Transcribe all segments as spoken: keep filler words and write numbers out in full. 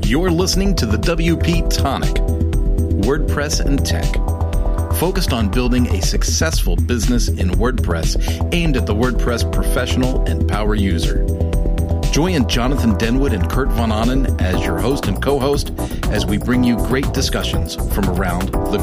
You're listening to the W P Tonic, WordPress and Tech, focused on building a successful business in WordPress aimed at the WordPress professional and power user. Join Jonathan Denwood and Kurt Von Ahnen as your host and co-host as we bring you great discussions from around the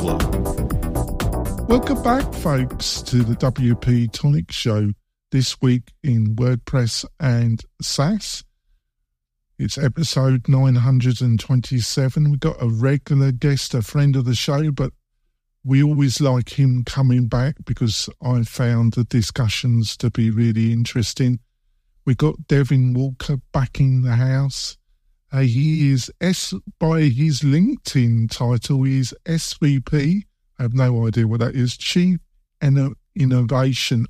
globe. Welcome back, folks, to the W P Tonic Show. This week in WordPress and SaaS. It's episode nine hundred twenty-seven. We've got a regular guest, a friend of the show, but we always like him coming back because I found the discussions to be really interesting. We got Devin Walker back in the house. Uh, he is, S by his LinkedIn title, he is S V P. I have no idea what that is. Chief Innovation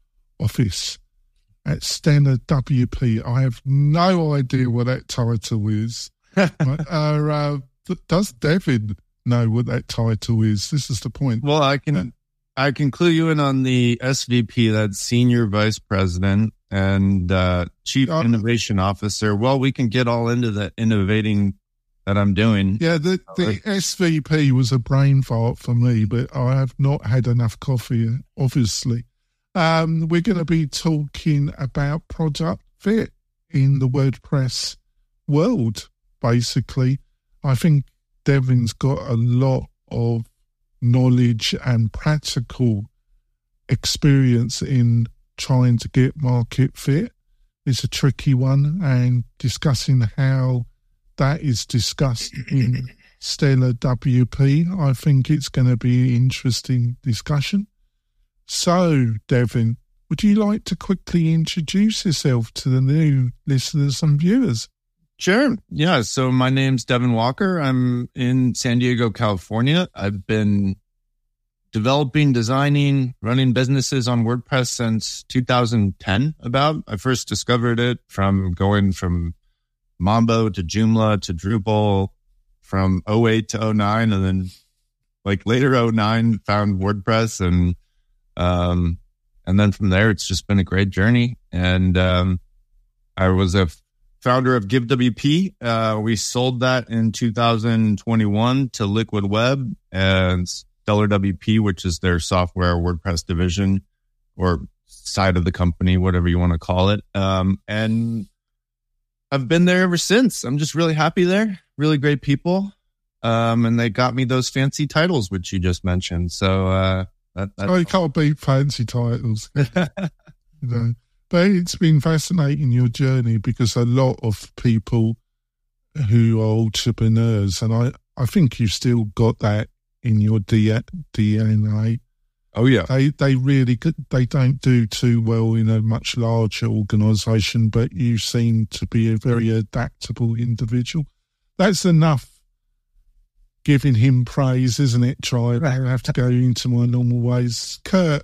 Office at Stena W P. I have no idea what that title is. uh, uh, does Devin know what that title is? This is the point. Well, I can uh, I can clue you in on the S V P, that's Senior Vice President and uh, Chief uh, Innovation Officer. Well, we can get all into the innovating that I'm doing. Yeah, the, the S V P was a brain fart for me, but I have not had enough coffee, obviously. Um, we're going to be talking about product fit in the WordPress world, basically. I think Devin's got a lot of knowledge and practical experience in trying to get market fit. It's a tricky one, and discussing how that is discussed in Stellar W P, I think it's going to be an interesting discussion. So, Devin, would you like to quickly introduce yourself to the new listeners and viewers? Sure. Yeah. So my name's Devin Walker. I'm in San Diego, California. I've been developing, designing, running businesses on WordPress since two thousand ten about. I first discovered it from going from Mambo to Joomla to Drupal from oh eight to oh nine. And then like later oh nine found WordPress, and Um, and then from there, it's just been a great journey. And, um, I was a f- founder of GiveWP. Uh, we sold that in two thousand twenty-one to Liquid Web and Stellar W P, which is their software WordPress division or side of the company, whatever you want to call it. Um, and I've been there ever since. I'm just really happy there. Really great people. Um, and they got me those fancy titles, which you just mentioned. So, uh, That, oh, you can't beat fancy titles. you know. But it's been fascinating, your journey, because a lot of people who are entrepreneurs, and I, I think you've still got that in your D N A. Oh, yeah. They, they really they don't do too well in a much larger organisation, but you seem to be a very adaptable individual. That's enough giving him praise, isn't it, Tribe? I have to go into my normal ways. Kurt,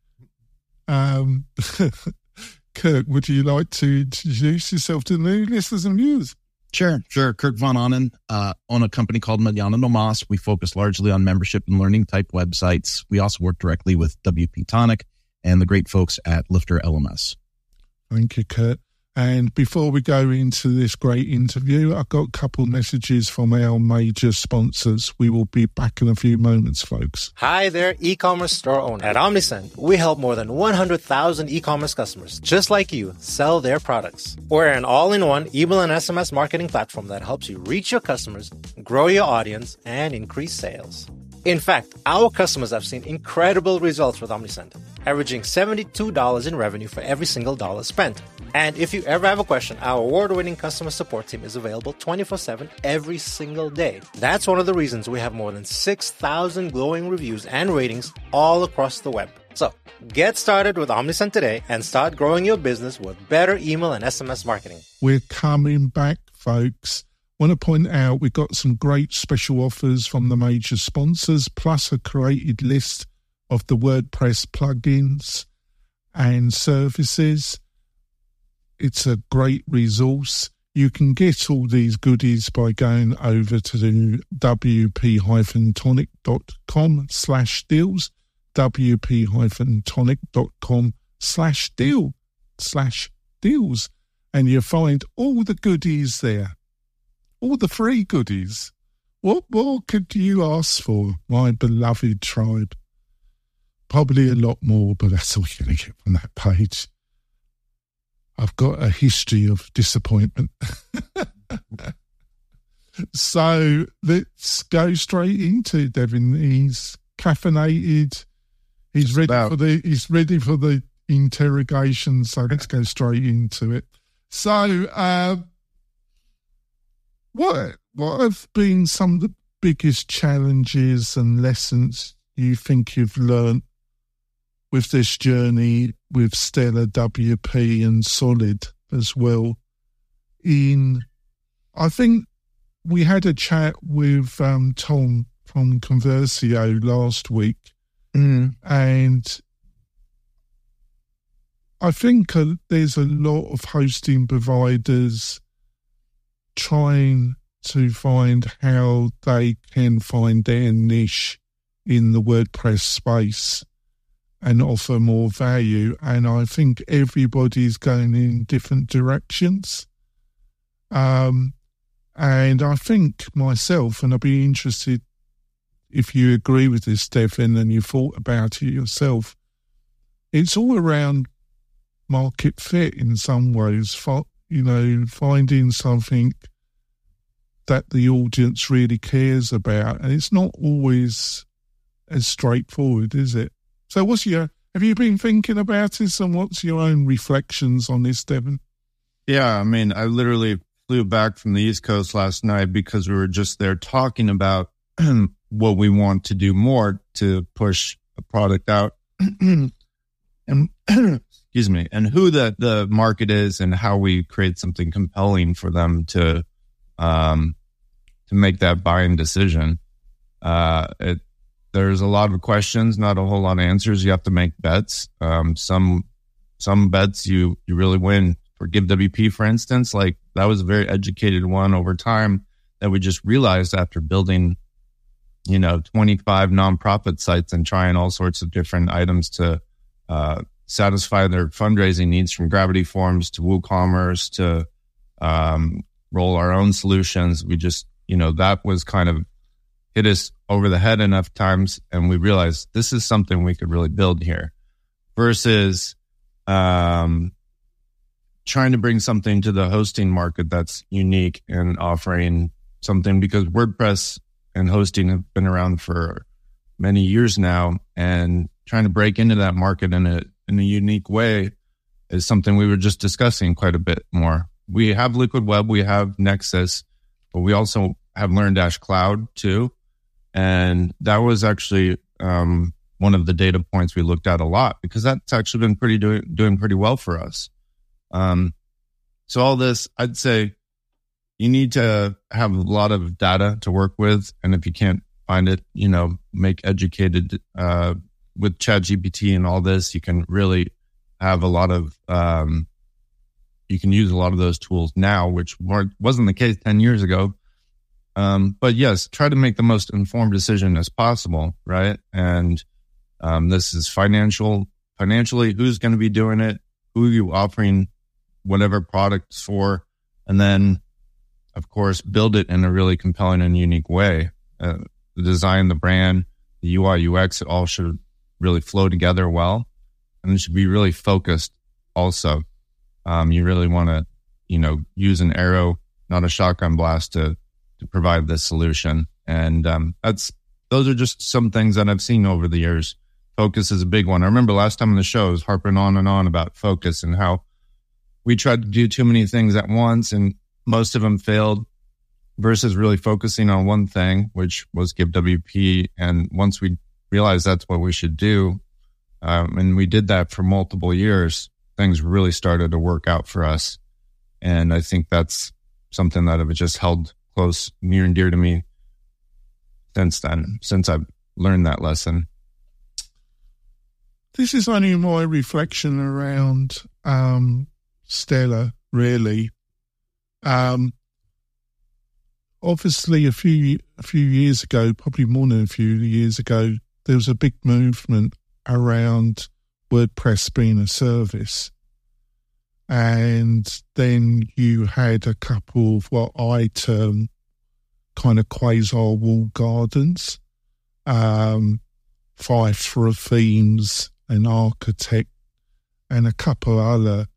um, Kurt, would you like to introduce yourself to the new listeners and viewers? Sure, sure. Kurt Von Ahnen, uh, own a company called Mediana Nomas. We focus largely on membership and learning type websites. We also work directly with W P Tonic and the great folks at Lifter L M S. Thank you, Kurt. And before we go into this great interview, I've got a couple messages from our major sponsors. We will be back in a few moments, folks. Hi there, e-commerce store owner. At Omnisend, we help more than one hundred thousand e-commerce customers, just like you, sell their products. We're an all-in-one email and S M S marketing platform that helps you reach your customers, grow your audience, and increase sales. In fact, our customers have seen incredible results with Omnisend, averaging seventy-two dollars in revenue for every single dollar spent. And if you ever have a question, our award-winning customer support team is available twenty-four seven every single day. That's one of the reasons we have more than six thousand glowing reviews and ratings all across the web. So, get started with Omnisend today and start growing your business with better email and S M S marketing. We're coming back, folks. I want to point out we've got some great special offers from the major sponsors, plus a created list of the WordPress plugins and services. It's a great resource. You can get all these goodies by going over to the wp-tonic.com slash deals, wp-tonic.com slash deal, slash deals, and you'll find all the goodies there. all the free goodies. What more could you ask for, my beloved tribe? Probably a lot more, but that's all you're going to get from that page. I've got a history of disappointment. So let's go straight into Devin. He's caffeinated. He's Just ready about. for the. He's ready for the interrogation. So let's go straight into it. So, uh, what what have been some of the biggest challenges and lessons you think you've learned with this journey with Stellar W P and Solid as well? In, I think. We had a chat with um, Tom from Conversio last week, mm. and I think uh, there's a lot of hosting providers trying to find how they can find their niche in the WordPress space and offer more value. And I think everybody's going in different directions. Um, And I think myself, and I'd be interested if you agree with this, Devin, and you thought about it yourself, it's all around market fit in some ways, you know, finding something that the audience really cares about. And it's not always as straightforward, is it? So what's your, have you been thinking about this, and what's your own reflections on this, Devin? Yeah, I mean, I literally flew back from the East Coast last night because we were just there talking about what we want to do more to push a product out and excuse me, and who the, the market is and how we create something compelling for them to um to make that buying decision. Uh, it, there's a lot of questions, not a whole lot of answers. You have to make bets. Um, some some bets you you really win. For Give W P, for instance, like that was a very educated one over time that we just realized after building, you know, twenty-five nonprofit sites and trying all sorts of different items to uh, satisfy their fundraising needs, from Gravity Forms to WooCommerce to um, roll our own solutions. We just, you know, that was kind of hit us over the head enough times, and we realized this is something we could really build here versus um trying to bring something to the hosting market that's unique and offering something, because WordPress and hosting have been around for many years now, and trying to break into that market in a in a unique way is something we were just discussing quite a bit more. We have Liquid Web, we have Nexus, but we also have LearnDash Cloud too. And that was actually um, one of the data points we looked at a lot, because that's actually been pretty doing doing pretty well for us. Um, so all this, I'd say you need to have a lot of data to work with. And if you can't find it, you know, make educated, uh, with ChatGPT and all this, you can really have a lot of, um, you can use a lot of those tools now, which weren't, wasn't the case ten years ago. Um, but yes, try to make the most informed decision as possible. Right. And, um, this is financial, financially, who's going to be doing it? Who are you offering whatever products for? And then, of course, build it in a really compelling and unique way. Uh, the design, the brand, the U I, U X, it all should really flow together well. And it should be really focused also. Um, you really want to, you know, use an arrow, not a shotgun blast to, to provide this solution. And um, that's, those are just some things that I've seen over the years. Focus is a big one. I remember last time on the show, I was harping on and on about focus and how we tried to do too many things at once and most of them failed, versus really focusing on one thing, which was Give W P. And once we realized that's what we should do, um, and we did that for multiple years, things really started to work out for us. And I think that's something that I've just held close, near and dear to me since then, since I've learned that lesson. This is only my reflection around um, Stellar, really. Um, obviously, a few a few years ago, probably more than a few years ago, there was a big movement around WordPress being a service. And then you had a couple of what I term kind of quasi wall gardens, um, Five for Themes, an architect, and a couple other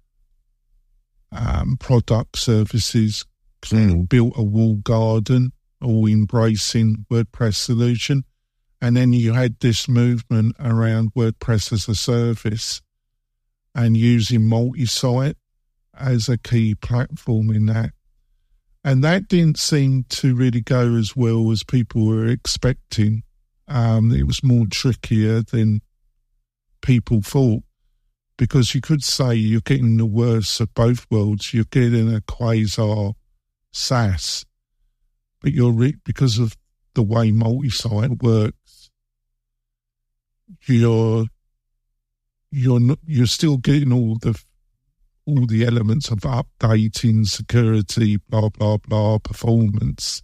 um, product services. Mm. Built a wall garden, all embracing WordPress solution. And then you had this movement around WordPress as a service and using multi-site as a key platform in that. And that didn't seem to really go as well as people were expecting. Um, it was more trickier than people thought, because you could say you're getting the worst of both worlds. You're getting a quasi SaaS, but you're re- because of the way multi-site works, you're you're not, you're still getting all the all the elements of updating, security, blah blah blah, performance,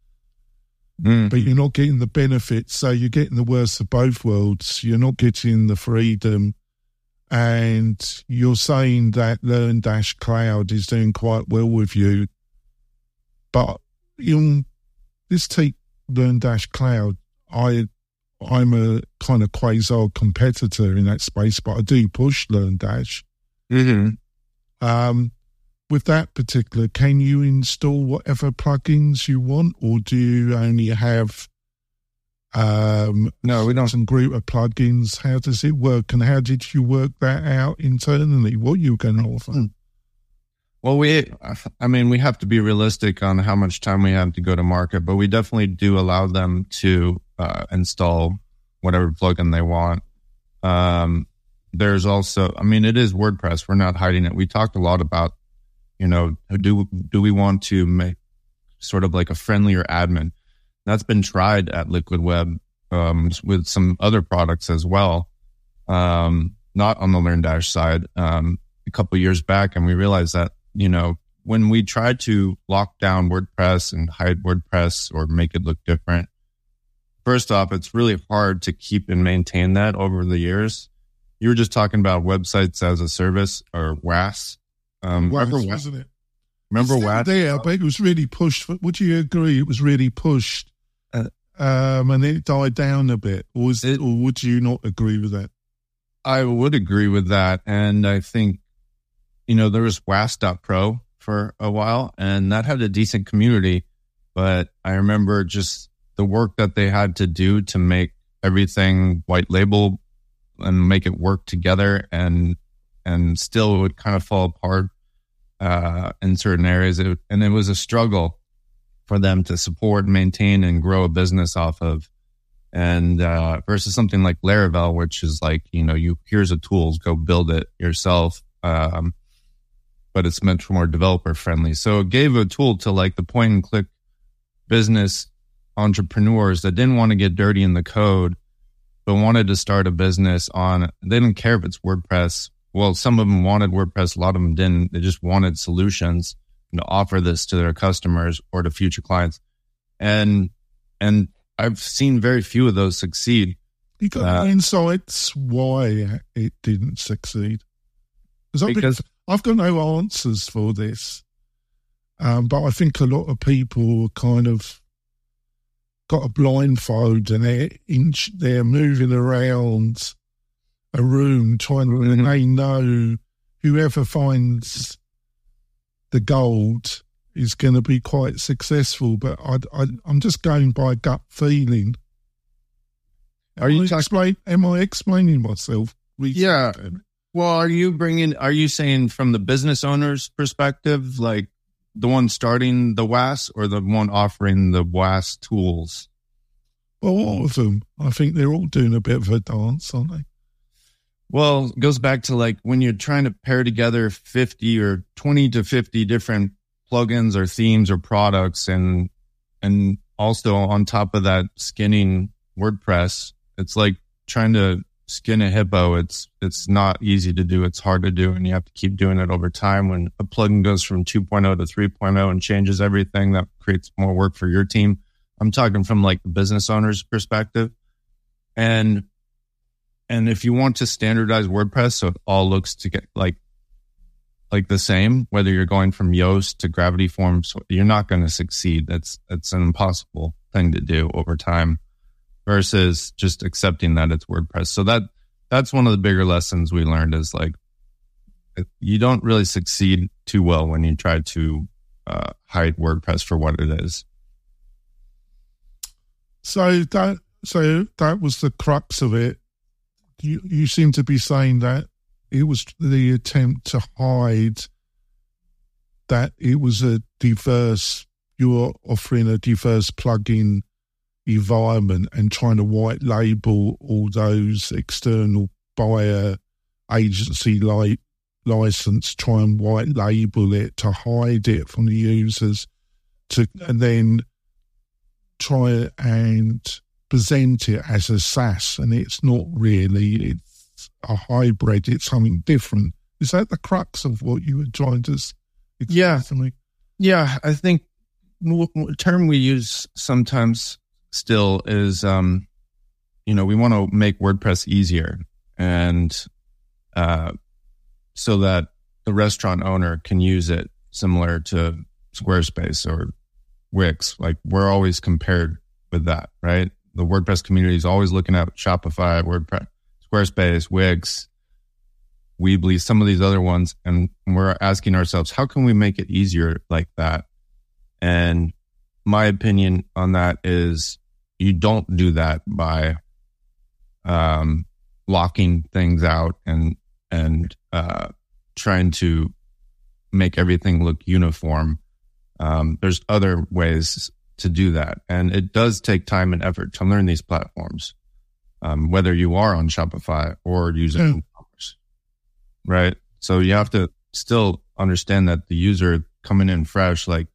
mm. but you're not getting the benefits. So you're getting the worst of both worlds. You're not getting the freedom, and you're saying that LearnDash Cloud is doing quite well with you. But in this take LearnDash Cloud, I, I'm a kind of quasi competitor in that space, but I do push LearnDash. Mm-hmm. Um, with that particular, can you install whatever plugins you want, or do you only have um, no, we don't. some group of plugins? How does it work, and how did you work that out internally? What you going to offer? Mm. Well, we, I mean, we have to be realistic on how much time we have to go to market, but we definitely do allow them to uh, install whatever plugin they want. Um, there's also, I mean, it is WordPress. We're not hiding it. We talked a lot about, you know, do do we want to make sort of like a friendlier admin? That's been tried at Liquid Web um, with some other products as well, um, not on the LearnDash side, um, a couple of years back, and we realized that, you know, when we tried to lock down WordPress and hide WordPress or make it look different, first off, it's really hard to keep and maintain that over the years. You were just talking about websites as a service, or W A S. Um, W A S, remember, wasn't it? Remember W A S? There, but it was really pushed. Would you agree it was really pushed, uh, um, and it died down a bit? Or, was, it, or would you not agree with that? I would agree with that. And I think, you know, there was W A S dot pro for a while, and that had a decent community. But I remember just the work that they had to do to make everything white label and make it work together, and and still it would kind of fall apart uh, in certain areas. It, and it was a struggle for them to support, maintain, and grow a business off of. And uh, versus something like Laravel, which is like, you know, you here's a tools, go build it yourself. Um, but it's meant for more developer friendly. So it gave a tool to like the point and click business entrepreneurs that didn't want to get dirty in the code, but wanted to start a business on, they didn't care if it's WordPress. Well, some of them wanted WordPress, a lot of them didn't. They just wanted solutions to offer this to their customers or to future clients. And, and I've seen very few of those succeed. You got uh, insights why it didn't succeed? Because I've got no answers for this, um, but I think a lot of people kind of got a blindfold and they're, inch, they're moving around a room trying to, and they know whoever finds the gold is going to be quite successful. But I, I, I'm just going by gut feeling. Are you talk- explain? Am I explaining myself? Yeah. Well, are you bringing, are you saying from the business owner's perspective, like the one starting the W A S or the one offering the W A S tools? Well, all of them. I think they're all doing a bit of a dance, aren't they? Well, it goes back to like when you're trying to pair together fifty or twenty to fifty different plugins or themes or products, and, and also on top of that, skinning WordPress. It's like trying to skin a hippo. It's it's not easy to do. It's hard to do, and you have to keep doing it over time. When a plugin goes from two point oh to three point oh and changes everything, that creates more work for your team. I'm talking from like the business owner's perspective. And and if you want to standardize WordPress so it all looks to get like like the same, whether you're going from Yoast to Gravity Forms, you're not going to succeed. That's that's an impossible thing to do over time versus just accepting that it's WordPress. So that that's one of the bigger lessons we learned is like, you don't really succeed too well when you try to uh, hide WordPress for what it is. So that so that was the crux of it. You you seem to be saying that it was the attempt to hide that it was a diverse, you were offering a diverse plugin environment and trying to white label all those external buyer agency like license, try and white label it to hide it from the users, to and then try and present it as a SaaS, and it's not really. It's a hybrid. It's something different. Is that the crux of what you were trying to explain yeah. to me? Yeah, I think a term we use sometimes still is, um, you know, we want to make WordPress easier, and uh, so that the restaurant owner can use it similar to Squarespace or Wix. Like, we're always compared with that, right? The WordPress community is always looking at Shopify, WordPress, Squarespace, Wix, Weebly, some of these other ones, and we're asking ourselves, how can we make it easier like that? And my opinion on that is you don't do that by um, locking things out and and uh, trying to make everything look uniform. Um, there's other ways to do that. And it does take time and effort to learn these platforms, um, whether you are on Shopify or using yeah. e-commerce, right? So you have to still understand that the user coming in fresh, like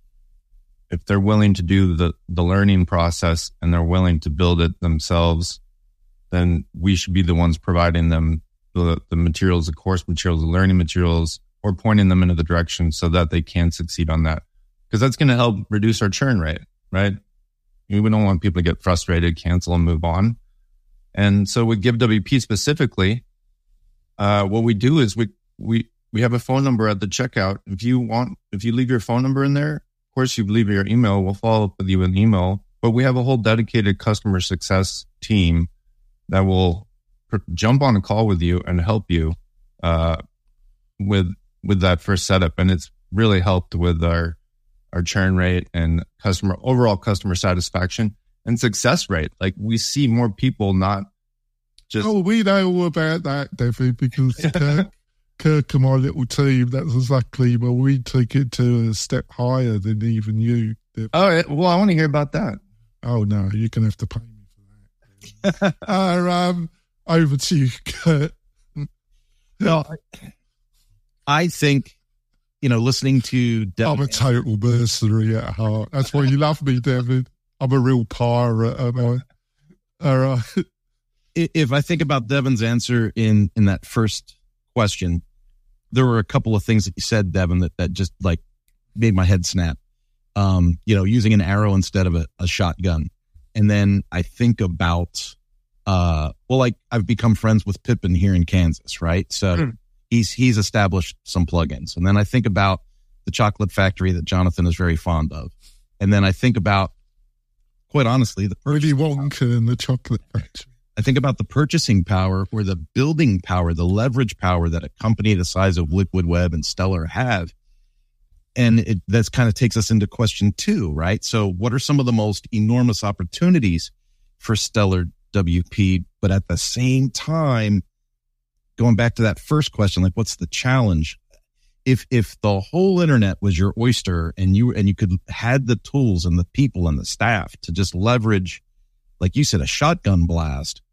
if they're willing to do the, the learning process and they're willing to build it themselves, then we should be the ones providing them the, the materials, the course materials, the learning materials, or pointing them into the direction so that they can succeed on that. Because that's going to help reduce our churn rate, right? We don't want people to get frustrated, cancel, and move on. And so with GiveWP specifically, uh, what we do is we we we have a phone number at the checkout. If you want, if you leave your phone number in there, of course you leave your email. We'll follow up with you with an email. But we have a whole dedicated customer success team that will pr- jump on a call with you and help you uh, with with that first setup. And it's really helped with our our churn rate and customer overall customer satisfaction and success rate. Like, we see more people not just. Oh, we know all about that, David, because Kirk, Kirk and my little team, that's exactly where we take it to a step higher than even you. Oh, well, I want to hear about that. Oh, no, you're going to have to pay me for that. uh, um, over to you, Kurt. No, I think, you know, listening to Devin, I'm a total mercenary at heart. That's why you love me, David. I'm a real pirate, am I? All right. If I think about Devin's answer in, in that first question, there were a couple of things that you said, Devin, that, that just like made my head snap. Um, you know, using an arrow instead of a, a shotgun. And then I think about, uh, well, like I've become friends with Pippin here in Kansas, right? So mm. he's, he's established some plugins. And then I think about the chocolate factory that Jonathan is very fond of. And then I think about, quite honestly, the Willy Wonka and the chocolate factory. I think about the purchasing power or the building power, the leverage power that a company the size of Liquid Web and Stellar have. And it that's kind of takes us into question two, right? So what are some of the most enormous opportunities for Stellar W P? But at the same time, going back to that first question, like what's the challenge? If if the whole internet was your oyster and you and you could had the tools and the people and the staff to just leverage, like you said, a shotgun blast,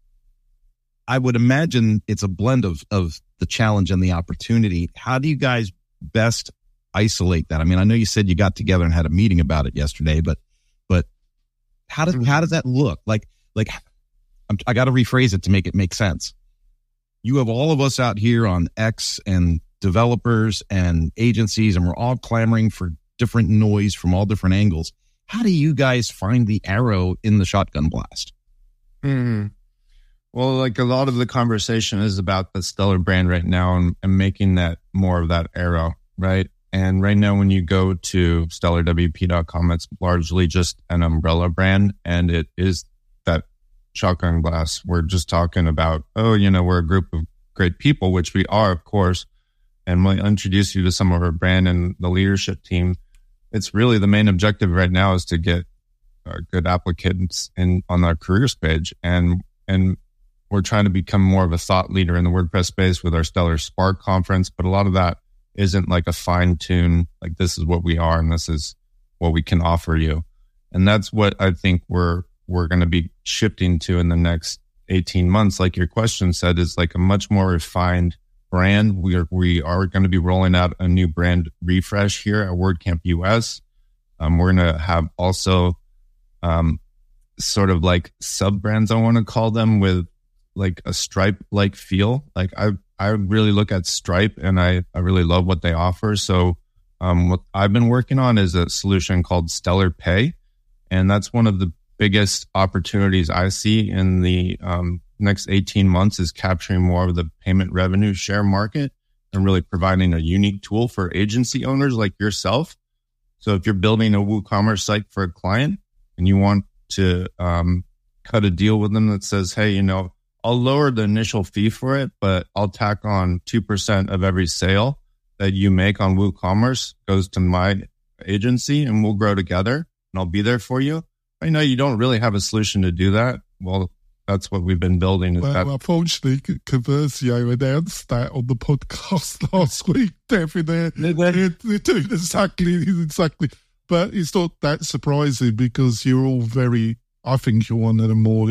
I would imagine it's a blend of of the challenge and the opportunity. How do you guys best isolate that? I mean, I know you said you got together and had a meeting about it yesterday, but but how does how does that look? Like like I'm, I got to rephrase it to make it make sense. You have all of us out here on X and developers and agencies, and we're all clamoring for different noise from all different angles. How do you guys find the arrow in the shotgun blast? Mm-hmm. Well, like a lot of the conversation is about the Stellar brand right now and, and making that more of that arrow, right? And right now, when you go to stellar w p dot com, it's largely just an umbrella brand, and it is that shotgun glass. We're just talking about, oh, you know, we're a group of great people, which we are, of course, and we'll introduce you to some of our brand and the leadership team. It's really the main objective right now is to get uh, good applicants in on our careers page, and and we're trying to become more of a thought leader in the WordPress space with our Stellar Spark conference, but a lot of that isn't like a fine tune, like this is what we are and this is what we can offer you. And that's what I think we're, we're going to be shifting to in the next eighteen months. Like your question said, is like a much more refined brand. We are, we are going to be rolling out a new brand refresh here at WordCamp U S. Um, we're going to have also, um, sort of like sub brands, I want to call them, with like a Stripe like feel. Like I, I really look at Stripe and I, I really love what they offer. So um, what I've been working on is a solution called Stellar Pay. And that's one of the biggest opportunities I see in the um, next eighteen months is capturing more of the payment revenue share market and really providing a unique tool for agency owners like yourself. So if you're building a WooCommerce site for a client and you want to um, cut a deal with them that says, hey, you know, I'll lower the initial fee for it, but I'll tack on two percent of every sale that you make on WooCommerce goes to my agency and we'll grow together and I'll be there for you. I know you don't really have a solution to do that. Well, that's what we've been building. Well, that- unfortunately, Conversio announced that on the podcast last week. Definitely, they're, they're doing exactly, exactly. But it's not that surprising because you're all very, I think you're one of the more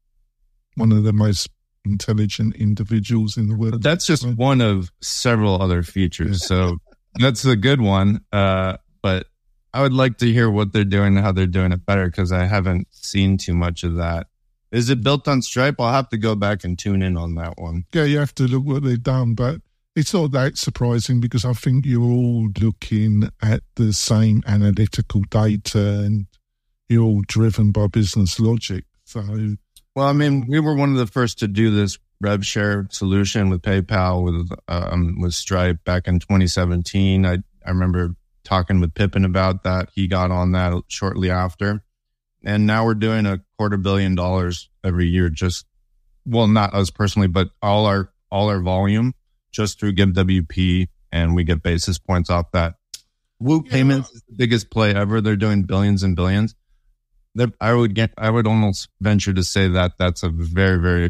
one of the most intelligent individuals in the world. That's just one of several other features. So that's a good one. Uh, but I would like to hear what they're doing and how they're doing it better because I haven't seen too much of that. Is it built on Stripe? I'll have to go back and tune in on that one. Yeah, you have to look what they've done, but it's not that surprising because I think you're all looking at the same analytical data and you're all driven by business logic. So, well, I mean, we were one of the first to do this rev share solution with PayPal, with um, with Stripe back in twenty seventeen. I, I remember talking with Pippin about that. He got on that shortly after. And now we're doing a quarter billion dollars every year. Just, well, not us personally, but all our all our volume just through GiveWP, and we get basis points off that. Woo yeah. Payments is the biggest play ever. They're doing billions and billions. They're, I would get, I would almost venture to say that that's a very, very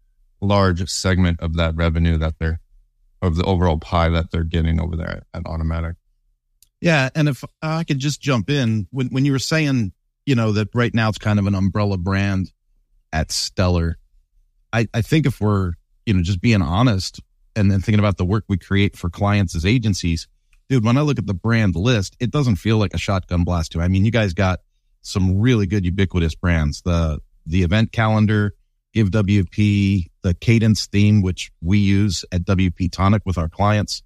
large segment of that revenue that they're, of the overall pie that they're getting over there at, at Automattic. Yeah, and if I could just jump in, when when you were saying, you know, that right now it's kind of an umbrella brand at Stellar, I, I think if we're, you know, just being honest and then thinking about the work we create for clients as agencies, dude, when I look at the brand list, it doesn't feel like a shotgun blast to me. I mean, you guys got some really good ubiquitous brands, the the event calendar, GiveWP, the Cadence theme, which we use at W P Tonic with our clients.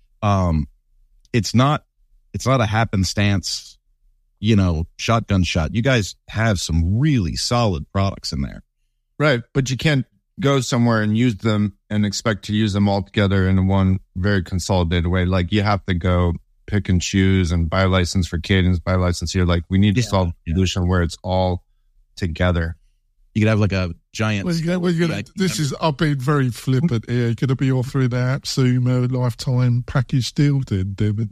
Um, it's not, it's not a happenstance, you know, shotgun shot. You guys have some really solid products in there. Right. But you can't go somewhere and use them and expect to use them all together in one very consolidated way. Like you have to go pick and choose and buy a license for Cadence, buy a license here. Like we need to yeah, solve a solution yeah. where it's all together. You could have like a giant. Well, you're, well, you're gonna, this is, I've been very flippant here. You're going to be offering an AppSumo lifetime package deal, then, David?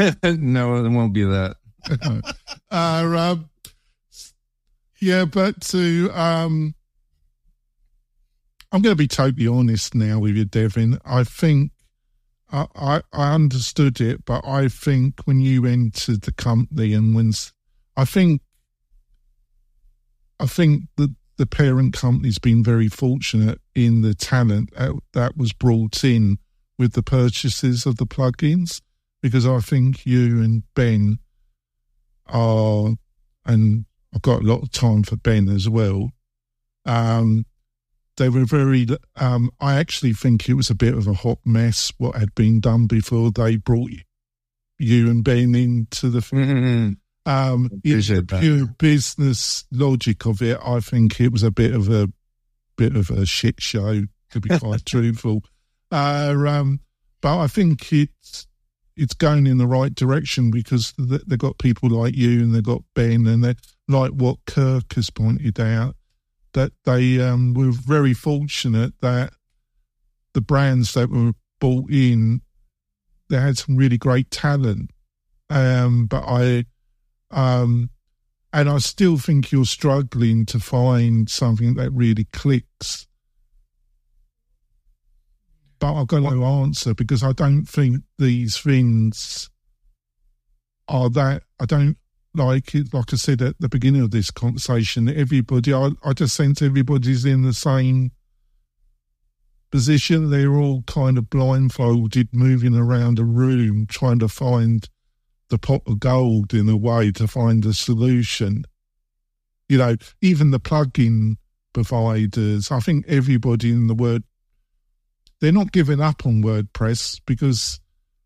No, it won't be that. uh, um, yeah, but to, um, I'm going to be totally honest now with you, Devin. I think I, I, I understood it, but I think when you entered the company and when I think, I think that the parent company's been very fortunate in the talent that was brought in with the purchases of the plugins, because I think you and Ben are, and I've got a lot of time for Ben as well. Um, they were very, um, I actually think it was a bit of a hot mess what had been done before they brought you and Ben into the mm-hmm. Um, it's the pure business logic of it. I think it was a bit of a bit of a shit show, to be quite truthful. Uh, um, but I think it's it's going in the right direction because they've got people like you and they've got Ben, and they like what Kirk has pointed out, that they um, were very fortunate that the brands that were brought in, they had some really great talent. Um, but I, um, and I still think you're struggling to find something that really clicks. But I've got no answer because I don't think these things are that. I don't like it. Like I said at the beginning of this conversation, everybody, I, I just sense everybody's in the same position. They're all kind of blindfolded, moving around a room, trying to find the pot of gold in a way to find a solution. You know, even the plug-in providers, I think everybody in the word, they're not giving up on WordPress because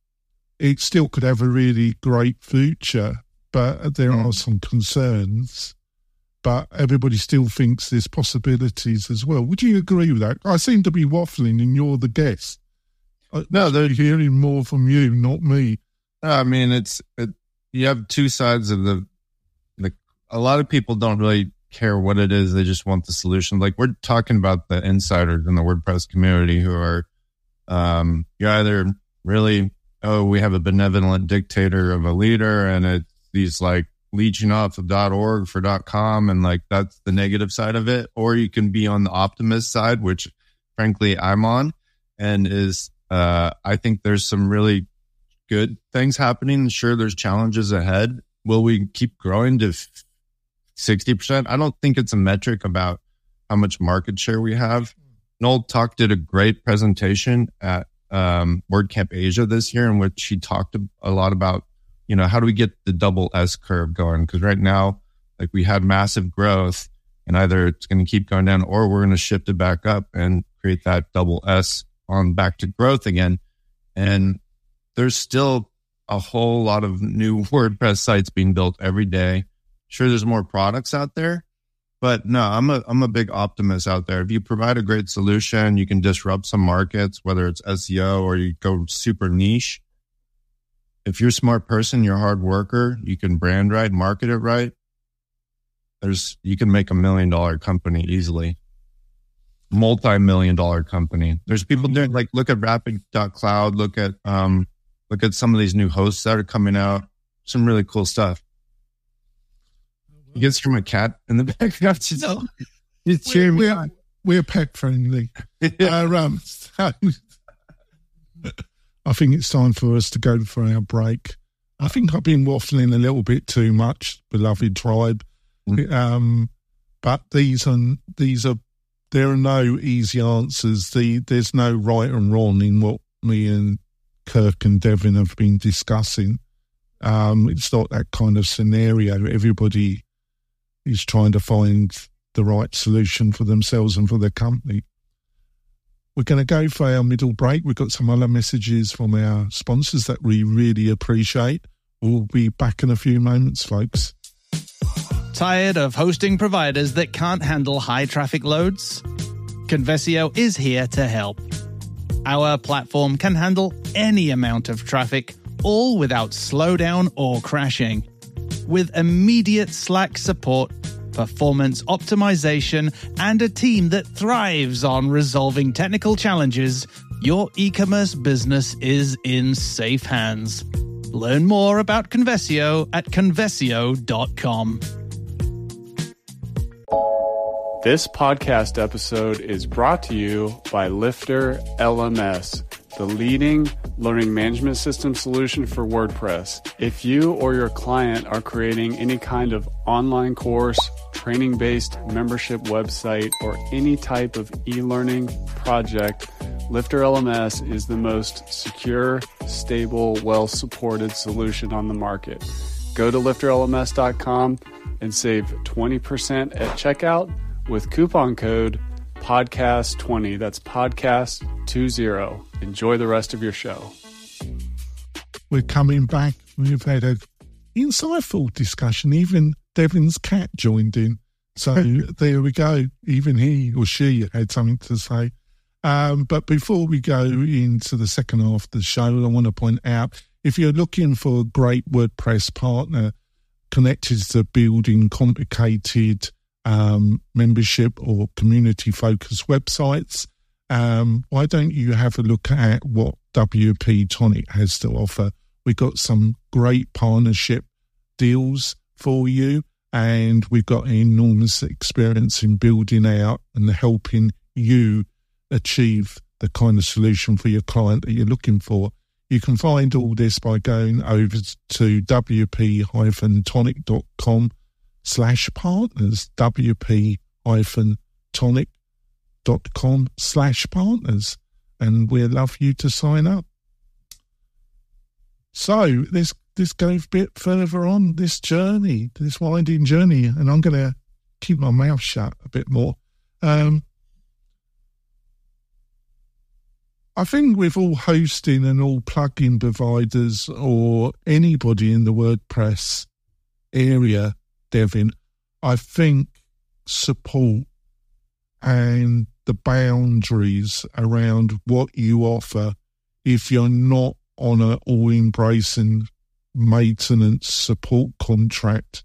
it still could have a really great future, but there are some concerns. But everybody still thinks there's possibilities as well. Would you agree with that? I seem to be waffling and you're the guest. No, they're hearing more from you, not me. I mean, it's it, you have two sides of the, the. A lot of people don't really care what it is; they just want the solution. Like we're talking about the insiders in the WordPress community who are, um, you're either really, oh, we have a benevolent dictator of a leader, and it's these like leeching off of .org for .com, and like that's the negative side of it. Or you can be on the optimist side, which, frankly, I'm on, and is uh, I think there's some really good things happening. Sure, there's challenges ahead. Will we keep growing to sixty percent? I don't think it's a metric about how much market share we have. Noel Tuck did a great presentation at um, WordCamp Asia this year, in which he talked a lot about, you know, how do we get the double S curve going? Because right now, like we had massive growth, and either it's going to keep going down or we're going to shift it back up and create that double S on back to growth again. And there's still a whole lot of new WordPress sites being built every day. Sure, there's more products out there, but no, I'm a I'm a big optimist out there. If you provide a great solution, you can disrupt some markets, whether it's S E O or you go super niche. If you're a smart person, you're a hard worker, you can brand right, market it right. There's you can make a million dollar company easily, multi-million dollar company. There's people doing like look at Rapid dot cloud, look at um. Look at some of these new hosts that are coming out. Some really cool stuff. You guys hear my cat in the background? She's, no, she's cheering me we're, on. We're pet friendly. uh, um, so, I think it's time for us to go for our break. I think I've been waffling a little bit too much, beloved tribe. Mm-hmm. Um, but these are these are there are no easy answers. The there's no right and wrong in what me and Kirk and Devin have been discussing. Um, it's not that kind of scenario. Everybody is trying to find the right solution for themselves and for their company. We're going to go for our middle break. We've got some other messages from our sponsors that we really appreciate. We'll be back in a few moments, folks. Tired of hosting providers that can't handle high traffic loads? Conversio is here to help. Our platform can handle any amount of traffic, all without slowdown or crashing. With immediate Slack support, performance optimization, and a team that thrives on resolving technical challenges, your e-commerce business is in safe hands. Learn more about Conversio at conversio dot com. This podcast episode is brought to you by Lifter L M S, the leading learning management system solution for WordPress. If you or your client are creating any kind of online course, training-based membership website, or any type of e-learning project, Lifter L M S is the most secure, stable, well-supported solution on the market. Go to lifter L M S dot com and save twenty percent at checkout with coupon code podcast twenty. That's podcast twenty. Enjoy the rest of your show. We're coming back. We've had an insightful discussion. Even Devin's cat joined in. So there we go. Even he or she had something to say. Um, but before we go into the second half of the show, I want to point out, if you're looking for a great WordPress partner connected to building complicated um, membership or community-focused websites, um, why don't you have a look at what W P Tonic has to offer? We've got some great partnership deals for you, and we've got enormous experience in building out and helping you achieve the kind of solution for your client that you're looking for. You can find all this by going over to wp-tonic.com slash partners, wp-tonic.com slash partners, and we'd love you to sign up. So let's, let's go a bit further on this journey, this winding journey, and I'm going to keep my mouth shut a bit more. Um, I think with all hosting and all plugin providers or anybody in the WordPress area, Devin, I think support and the boundaries around what you offer, if you're not on an all-embracing maintenance support contract,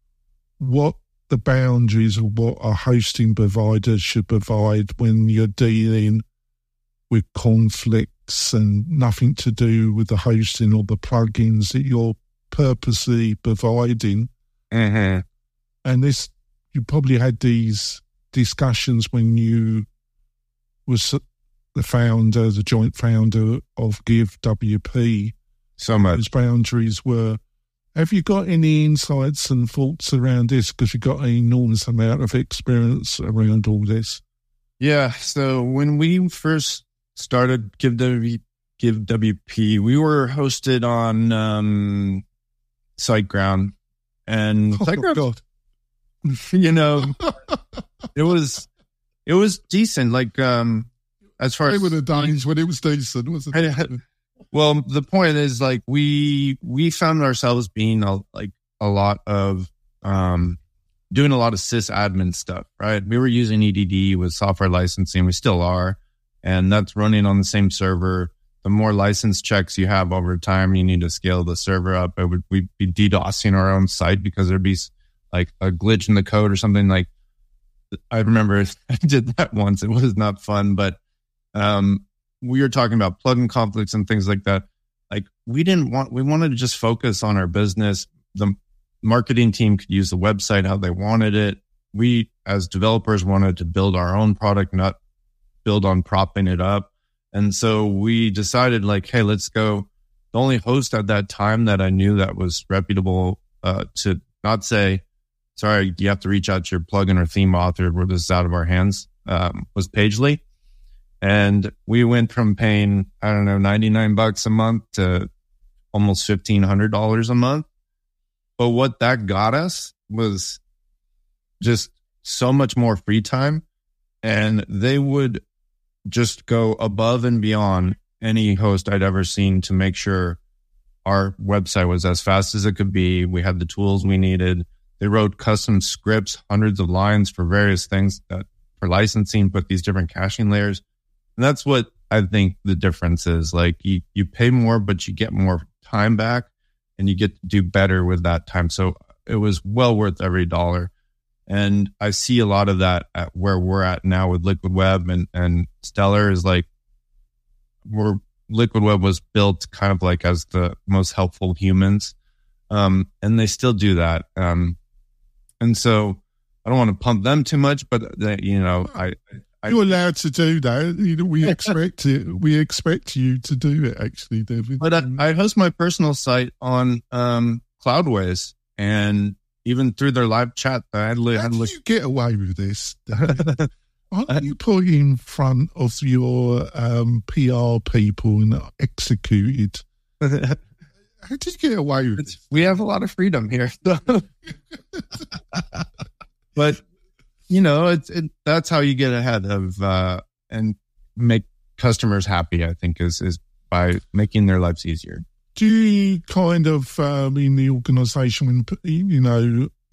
what the boundaries of what a hosting provider should provide when you're dealing with conflicts and nothing to do with the hosting or the plugins that you're purposely providing. Mm-hmm. And this, you probably had these discussions when you was the founder, the joint founder of Give W P. So much. Those boundaries were. Have you got any insights and thoughts around this? Because you've got an enormous amount of experience around all this. Yeah. So when we first started Give W P, Give W P, we were hosted on um, SiteGround, and oh, SiteGround, God. you know, it was it was decent. Like um, as far they as were the days when it was decent, wasn't it? Well, the point is, like we we found ourselves being a, like a lot of um, doing a lot of sysadmin stuff, right? We were using E D D with software licensing, we still are. And that's running on the same server. The more license checks you have over time, you need to scale the server up. It would, we'd be DDoSing our own site because there'd be like a glitch in the code or something. Like I remember I did that once. It was not fun, but um, we were talking about plugin conflicts and things like that. Like we didn't want, we wanted to just focus on our business. The marketing team could use the website how they wanted it. We, as developers, wanted to build our own product, not build on propping it up. And so we decided like, hey, let's go. The only host at that time that I knew that was reputable uh, to not say, sorry, you have to reach out to your plugin or theme author where this is out of our hands, um, was Pagely. And we went from paying, I don't know, ninety-nine bucks a month to almost fifteen hundred dollars a month. But what that got us was just so much more free time. And they would just go above and beyond any host I'd ever seen to make sure our website was as fast as it could be. We had the tools we needed. They wrote custom scripts, hundreds of lines for various things that for licensing, put these different caching layers. And that's what I think the difference is. Like you, you pay more, but you get more time back and you get to do better with that time. So it was well worth every dollar. And I see a lot of that at where we're at now with Liquid Web and, and Stellar is like, we're, Liquid Web was built kind of like as the most helpful humans. Um, and they still do that. Um, and so I don't want to pump them too much, but they, you know, I, I, you're allowed to do that. You know, we expect it. We expect you to do it actually, David. But I, I host my personal site on, um, Cloudways, and even through their live chat, I had, How had do look. you get away with this? Why don't you put in front of your um, P R people and execute it? How did you get away with it? We have a lot of freedom here. But, you know, it's it, that's how you get ahead of uh, and make customers happy, I think, is, is by making their lives easier. Do you kind of, um, in the organisation, when, you know,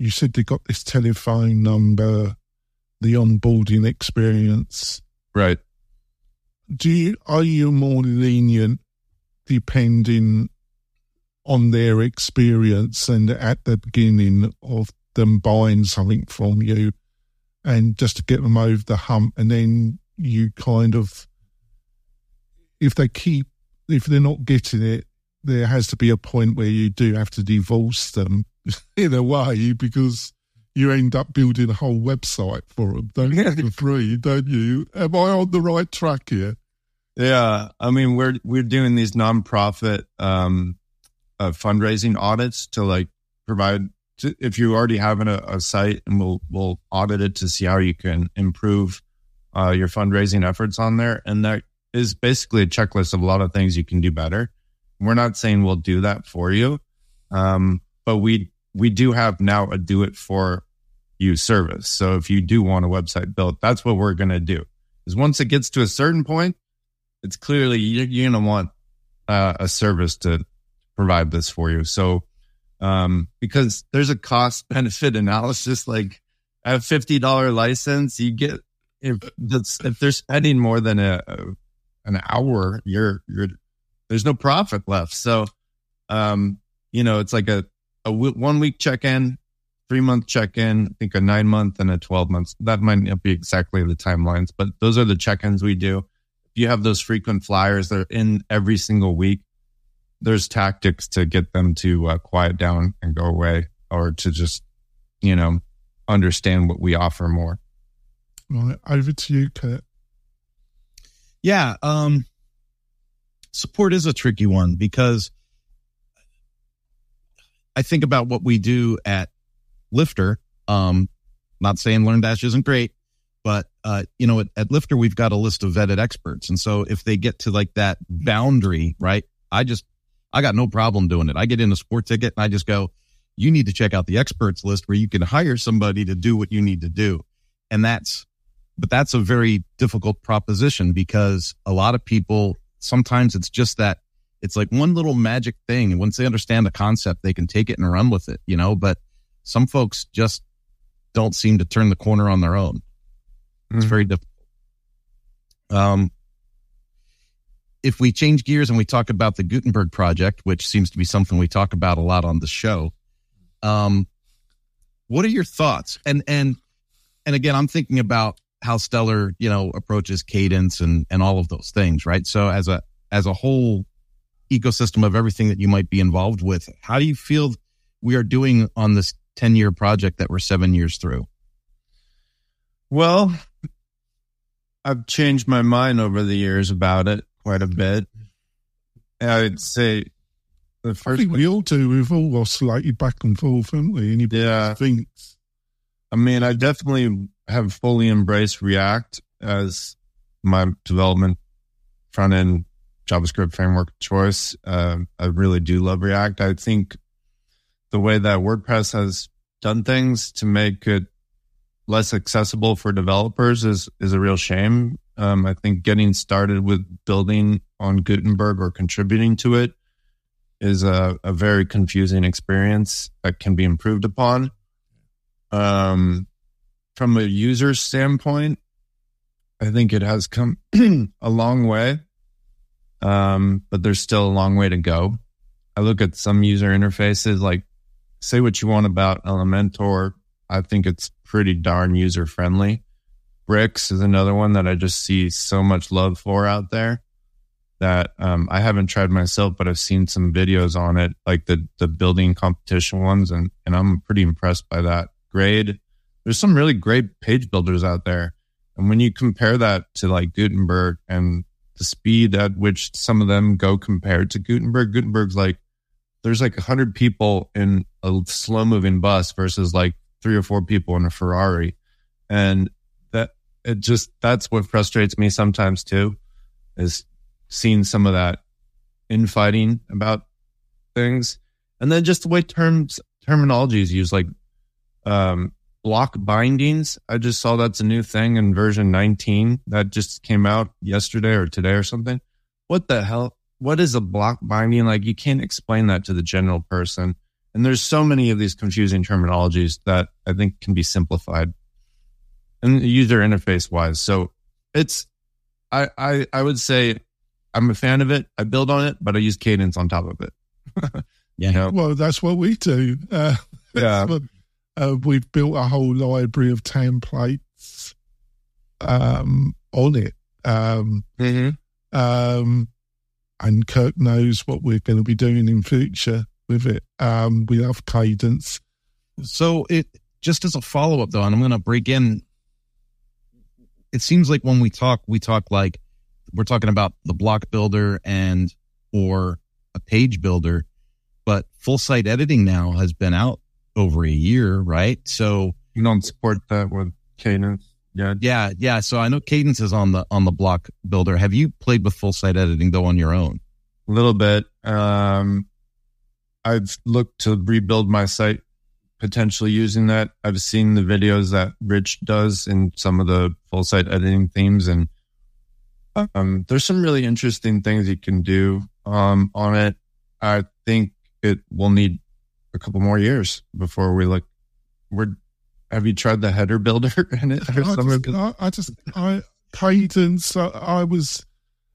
you said they got this telephone number, the onboarding experience. Right. Do you, are you more lenient depending on their experience and at the beginning of them buying something from you and just to get them over the hump, and then you kind of, if they keep, if they're not getting it, there has to be a point where you do have to divorce them in a way, because you end up building a whole website for them, don't you, for free, don't you? Am I on the right track here? Yeah, I mean, we're we're doing these nonprofit um, uh, fundraising audits to like provide. To, if you already have a, a site, and we'll we'll audit it to see how you can improve uh, your fundraising efforts on there, and that is basically a checklist of a lot of things you can do better. We're not saying we'll do that for you, um, but we we do have now a do it for you service. So if you do want a website built, that's what we're going to do. Because once it gets to a certain point, it's clearly you're, you're going to want uh, a service to provide this for you. So um, because there's a cost benefit analysis, like at a fifty dollars license, you get, if that's, if they're spending more than a, a an hour, you're, you're, there's no profit left. So, um, you know, it's like a, a w- one week check-in, three month check-in, I think a nine month and a twelve months. That might not be exactly the timelines, but those are the check-ins we do. If you have those frequent flyers that are in every single week, there's tactics to get them to uh, quiet down and go away, or to just, you know, understand what we offer more. Right. Over to you, Kurt. Yeah. Um, support is a tricky one, because I think about what we do at Lifter. Um, not saying LearnDash isn't great, but, uh, you know, at, at Lifter, we've got a list of vetted experts. And so if they get to like that boundary, right, I just, I got no problem doing it. I get in a sport ticket and I just go, you need to check out the experts list where you can hire somebody to do what you need to do. And that's, but that's a very difficult proposition, because a lot of people, sometimes it's just that it's like one little magic thing. And once they understand the concept, they can take it and run with it, you know, but some folks just don't seem to turn the corner on their own. It's mm-hmm. very difficult. Um, if we change gears and we talk about the Gutenberg project, which seems to be something we talk about a lot on the show, um, what are your thoughts? And, and, and again, I'm thinking about how Stellar, you know, approaches cadence and, and all of those things, right? So as a, as a whole ecosystem of everything that you might be involved with, how do you feel we are doing on this ten year project that we're seven years through? Well, I've changed my mind over the years about it quite a bit. I'd say the first. I think we all do. We've all oscillated back and forth, haven't we? Anybody yeah. thinks? I mean, I definitely have fully embraced React as my development front end JavaScript framework choice. Uh, I really do love React. I think the way that WordPress has done things to make it less accessible for developers is is a real shame. Um, I think getting started with building on Gutenberg or contributing to it is a, a very confusing experience that can be improved upon. Um, from a user standpoint, I think it has come a long way, um, but there's still a long way to go. I look at some user interfaces, like say what you want about Elementor. I think it's pretty darn user friendly. Bricks is another one that I just see so much love for out there that um, I haven't tried myself, but I've seen some videos on it, like the the building competition ones, and and I'm pretty impressed by that. Grade, there's some really great page builders out there, and when you compare that to like Gutenberg and the speed at which some of them go compared to Gutenberg, Gutenberg's like there's like a hundred people in a slow moving bus versus like three or four people in a Ferrari, and that it just that's what frustrates me sometimes too, is seeing some of that infighting about things, and then just the way terms terminology is used, like um, block bindings. I just saw that's a new thing in version nineteen that just came out yesterday or today or something. What the hell? What is a block binding? Like, you can't explain that to the general person. And there's so many of these confusing terminologies that I think can be simplified and user interface wise. So it's, I, I, I would say I'm a fan of it. I build on it, but I use Cadence on top of it. Yeah. You know? Well, that's what we do. Uh, Yeah. what, uh, we've built a whole library of templates um, on it. Um, Mm-hmm. um, and Kirk knows what we're going to be doing in future with it. Um, we love Cadence. So it just as a follow up though, and I'm going to break in. It seems like when we talk, we talk like we're talking about the block builder and or a page builder, but full site editing now has been out over a year, right? So You don't support that with Cadence. Yeah. yeah, yeah. So I know Cadence is on the on the block builder. Have you played with full site editing though on your own? A little bit. Um, I've looked to rebuild my site potentially using that. I've seen the videos that Rich does in some of the full site editing themes, and um, there's some really interesting things you can do um, on it. I think it will need a couple more years before we look. We're have you tried the header builder in it? Or I something? just, I, I just, I Cadence. I, I was,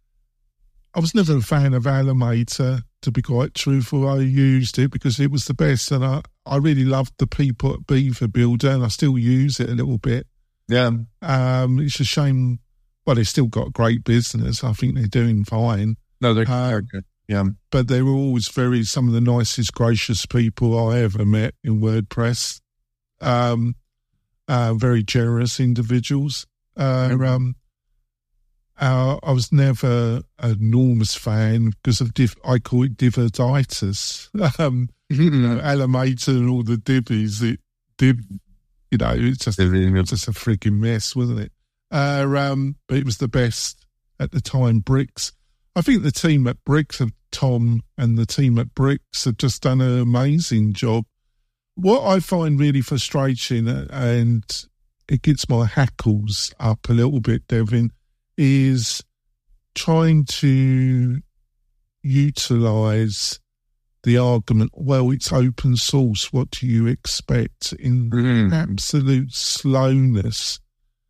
I was never a fan of Animator. To be quite truthful, I used it because it was the best, and I, I really loved the people at Beaver Builder, and I still use it a little bit. Yeah. Um, it's a shame. Well, they've still got great business. I think they're doing fine. No, they're, Uh, they're good. Yeah. But they were always very, some of the nicest, gracious people I ever met in WordPress. Um, uh, very generous individuals. Uh, Mhm. um, uh, I was never an enormous fan because of, div- I call it dividitis. Um, you know, Animator and all the divvies, it div, you know, it's just, it's just a freaking mess, wasn't it? Uh, um, but it was the best at the time. Bricks. I think the team at Bricks, of Tom and the team at Bricks, have just done an amazing job. What I find really frustrating, uh, and it gets my hackles up a little bit, Devin, is trying to utilise the argument, well, it's open source, what do you expect, in Mhm. absolute slowness.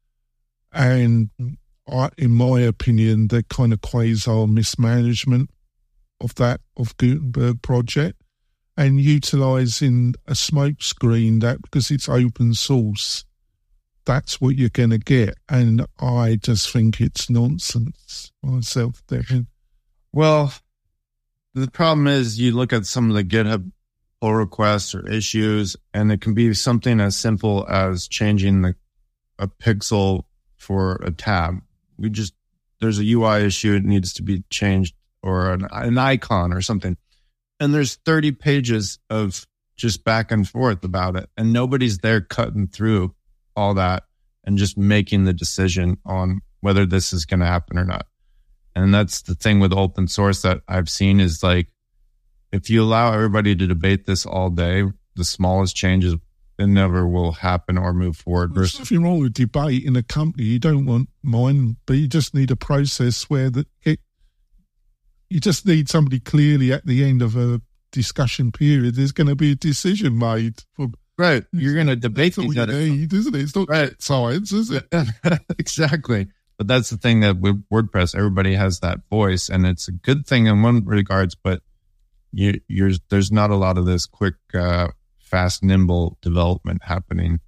And I, in my opinion, the kind of quasi mismanagement of that, of Gutenberg project, and utilising a smokescreen that because it's open source, that's what you're going to get. And I just think it's nonsense myself, Devin. Well, the problem is you look at some of the GitHub pull requests or issues, and it can be something as simple as changing the a pixel for a tab. We just, there's a U I issue, it needs to be changed, or an, an icon or something. And there's thirty pages of just back and forth about it. And nobody's there cutting through all that and just making the decision on whether this is going to happen or not. And that's the thing with open source that I've seen is like, if you allow everybody to debate this all day, the smallest changes, it never will happen or move forward. There's Versus, nothing wrong with debate in a company. You don't want mine, but you just need a process where the, it, you just need somebody clearly at the end of a discussion period. There's going to be a decision made. For, right. You're going to debate that's all these you other need, isn't it? It's not Right. science, is it? Exactly. But that's the thing that with WordPress, everybody has that voice, and it's a good thing in one regards, but you, you're, there's not a lot of this quick, uh, fast, nimble development happening.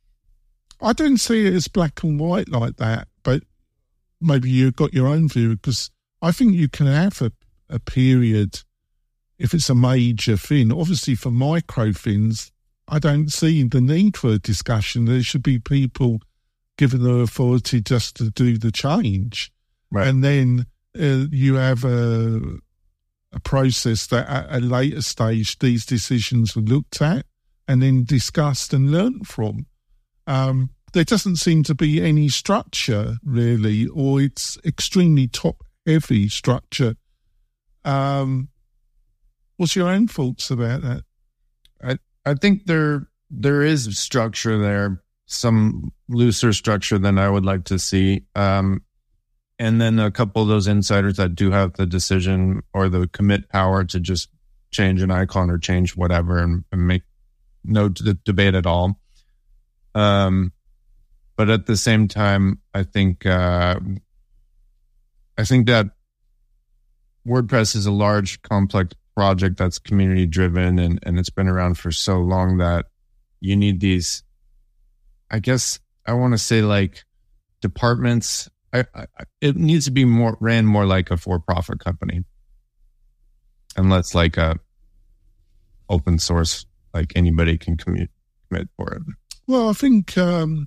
I don't see it as black and white like that, but maybe you've got your own view, because I think you can have a, a period if it's a major thing. Obviously, for micro things, I don't see the need for a discussion. There should be people given the authority just to do the change. Right. And then uh, you have a, a process that at a later stage, these decisions are looked at and then discussed and learnt from. Um, there doesn't seem to be any structure, really, or it's extremely top-heavy structure. Um, what's your own thoughts about that? I, I think there there is structure there, some looser structure than I would like to see. Um, and then a couple of those insiders that do have the decision or the commit power to just change an icon or change whatever and, and make no d- debate at all. Um, but at the same time, I think uh, I think that WordPress is a large, complex project that's community driven, and, and it's been around for so long that you need these, I guess I want to say like departments. I, I, it needs to be more ran more like a for-profit company, and less like a open source, like anybody can commit, commit for it. Well, I think um,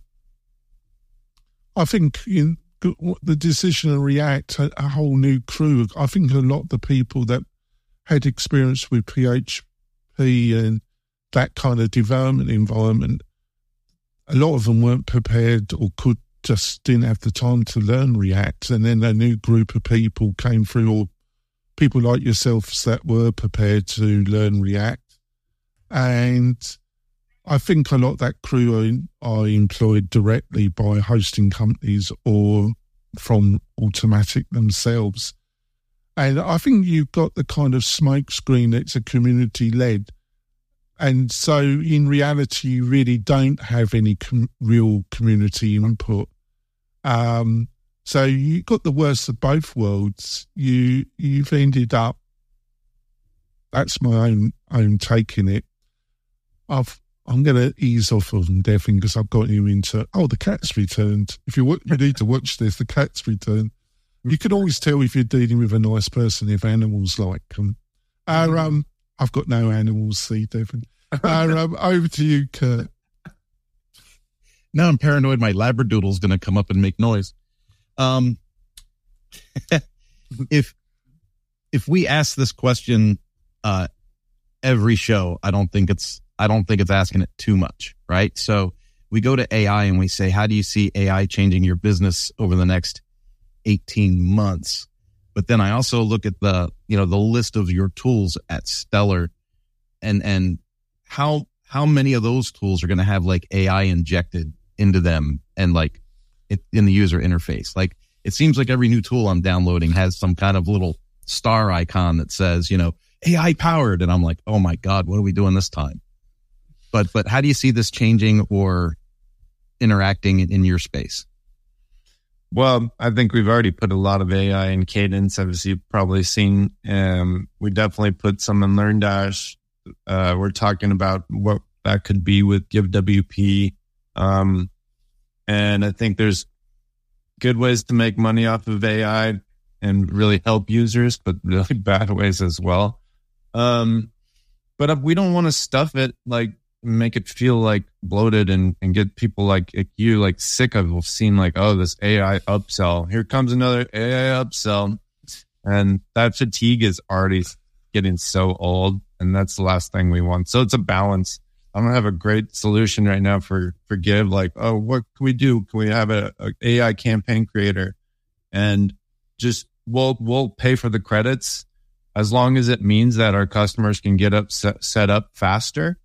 I think in the decision to React, a, a whole new crew. I think a lot of the people that had experience with P H P and that kind of development environment, a lot of them weren't prepared or could just didn't have the time to learn React. And then a new group of people came through, or people like yourselves that were prepared to learn React. And I think a lot of that crew are, are employed directly by hosting companies or from Automattic themselves. And I think you've got the kind of smoke screen that's a community-led. And so in reality, you really don't have any com- real community input. Um, so you got the worst of both worlds. You, you've ended up, that's my own, own take in it. I've, I'm going to ease off of them, Devin, because I've got you into, oh, the cat's returned. If you, you need to watch this, the cat's returned. You can always tell if you're dealing with a nice person if animals like them. Uh, um, I've got no animals, see, Devin. Uh, um, over to you, Kurt. Now I'm paranoid my Labradoodle's going to come up and make noise. Um, if if we ask this question uh, every show, I don't think it's I don't think it's asking it too much, right? So we go to A I and we say, how do you see A I changing your business over the next eighteen months? But then I also look at the, you know, the list of your tools at Stellar, and and how how many of those tools are going to have like A I injected into them and like it, in the user interface. Like it seems like every new tool I'm downloading has some kind of little star icon that says, you know, A I powered, and I'm like, oh my God, what are we doing this time? But but how do you see this changing or interacting in, in your space? Well, I think we've already put a lot of A I in Kadence, as you've probably seen. Um, we definitely put some in LearnDash. Uh, we're talking about what that could be with GiveWP. Um, and I think there's good ways to make money off of A I and really help users, but really bad ways as well. Um, but we don't want to stuff it, like make it feel like bloated and, and get people like, like you like sick of seeing like, oh, this A I upsell. Here comes another A I upsell. And that fatigue is already getting so old. And that's the last thing we want. So it's a balance. I don't have a great solution right now for, for Give. Like, oh, what can we do? Can we have a, a A I campaign creator and just we'll, we'll pay for the credits as long as it means that our customers can get up set, set up faster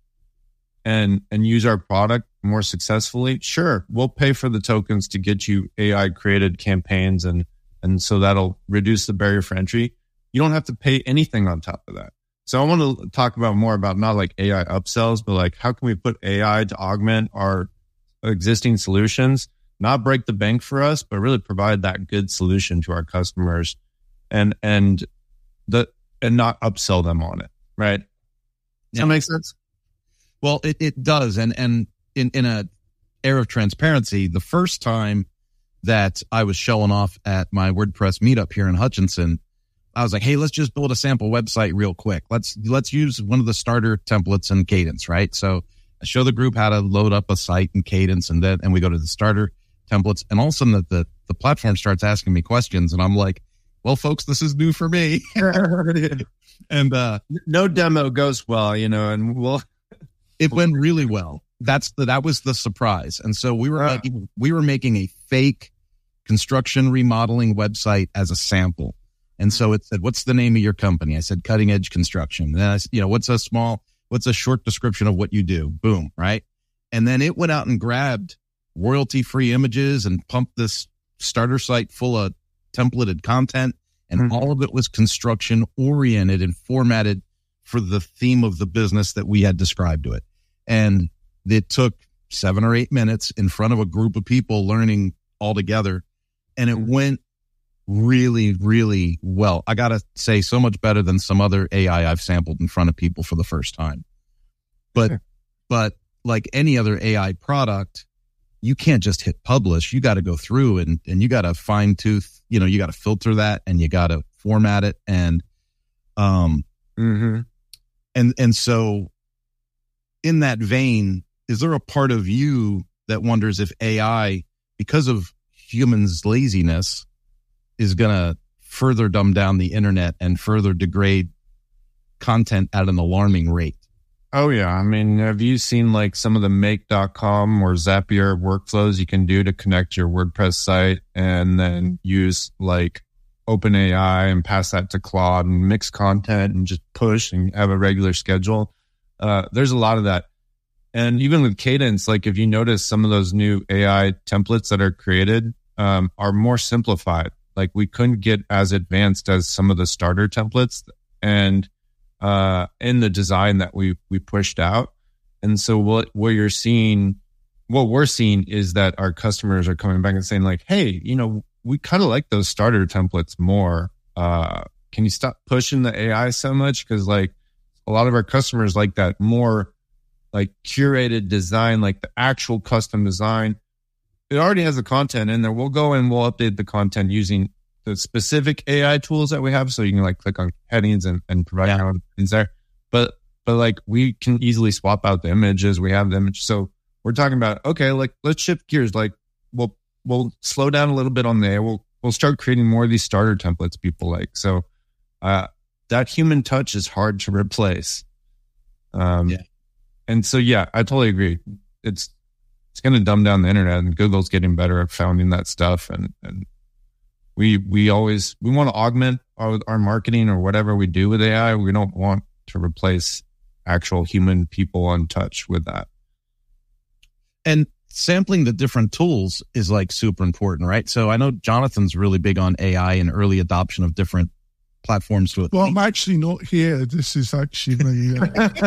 and and use our product more successfully. Sure, we'll pay for the tokens to get you A I created campaigns, and and so that'll reduce the barrier for entry. You don't have to pay anything on top of that. So I want to talk about more about not like A I upsells, but like how can we put A I to augment our existing solutions, not break the bank for us, but really provide that good solution to our customers, and and the and not upsell them on it, right? Does yeah. that make sense? Well, it, it does. And, and in, in a era of transparency, the first time that I was showing off at my WordPress meetup here in Hutchinson, I was like, hey, let's just build a sample website real quick. Let's, let's use one of the starter templates in Kadence, right? So I show the group how to load up a site in Kadence, and then, and we go to the starter templates, and all of a sudden the, the, the platform starts asking me questions, and I'm like, well, folks, this is new for me. and, uh, no demo goes well, you know, and we'll, it went really well. That's the, that was the surprise. And so we were, uh, like, we were making a fake construction remodeling website as a sample. And so it said, what's the name of your company? I said, Cutting Edge Construction. And I said, you know, what's a small, what's a short description of what you do? Boom. Right. And then it went out and grabbed royalty free images and pumped this starter site full of templated content. And mm-hmm. all of it was construction oriented and formatted for the theme of the business that we had described to it. And it took seven or eight minutes in front of a group of people learning all together. And it went really, really well. I got to say, so much better than some other A I I've sampled in front of people for the first time. But, sure. but like any other A I product, you can't just hit publish. You got to go through and, and you got to fine tooth, you know, you got to filter that and you got to format it. And, um, mm-hmm. and, and so in that vein, is there a part of you that wonders if A I, because of humans' laziness, is going to further dumb down the internet and further degrade content at an alarming rate? Oh, yeah. I mean, have you seen like some of the make dot com or Zapier workflows you can do to connect your WordPress site and then use like OpenAI and pass that to Claude and mix content and just push and have a regular schedule? Uh, there's a lot of that. And even with Kadence, like if you notice some of those new A I templates that are created um, are more simplified. Like we couldn't get as advanced as some of the starter templates and uh, in the design that we we pushed out. And so what what you're seeing, what we're seeing is that our customers are coming back and saying like, hey, you know, we kind of like those starter templates more. Uh, can you stop pushing the A I so much? Because like a lot of our customers like that more like curated design, like the actual custom design. It already has the content in there. We'll go and we'll update the content using the specific A I tools that we have. So you can like click on headings and, and provide yeah. things there. But, but like we can easily swap out the images. We have the image. So we're talking about, okay, like let's shift gears. Like we'll, we'll slow down a little bit on there. We'll, we'll start creating more of these starter templates people like. So, uh, that human touch is hard to replace. Um, yeah. And so, yeah, I totally agree. It's, it's going to dumb down the internet, and Google's getting better at finding that stuff. And, and we, we always, we want to augment our, our marketing or whatever we do with A I. We don't want to replace actual human people on touch with that. And sampling the different tools is like super important, right? So I know Jonathan's really big on A I and early adoption of different platforms to it. Well, I'm actually not here. This is actually, uh...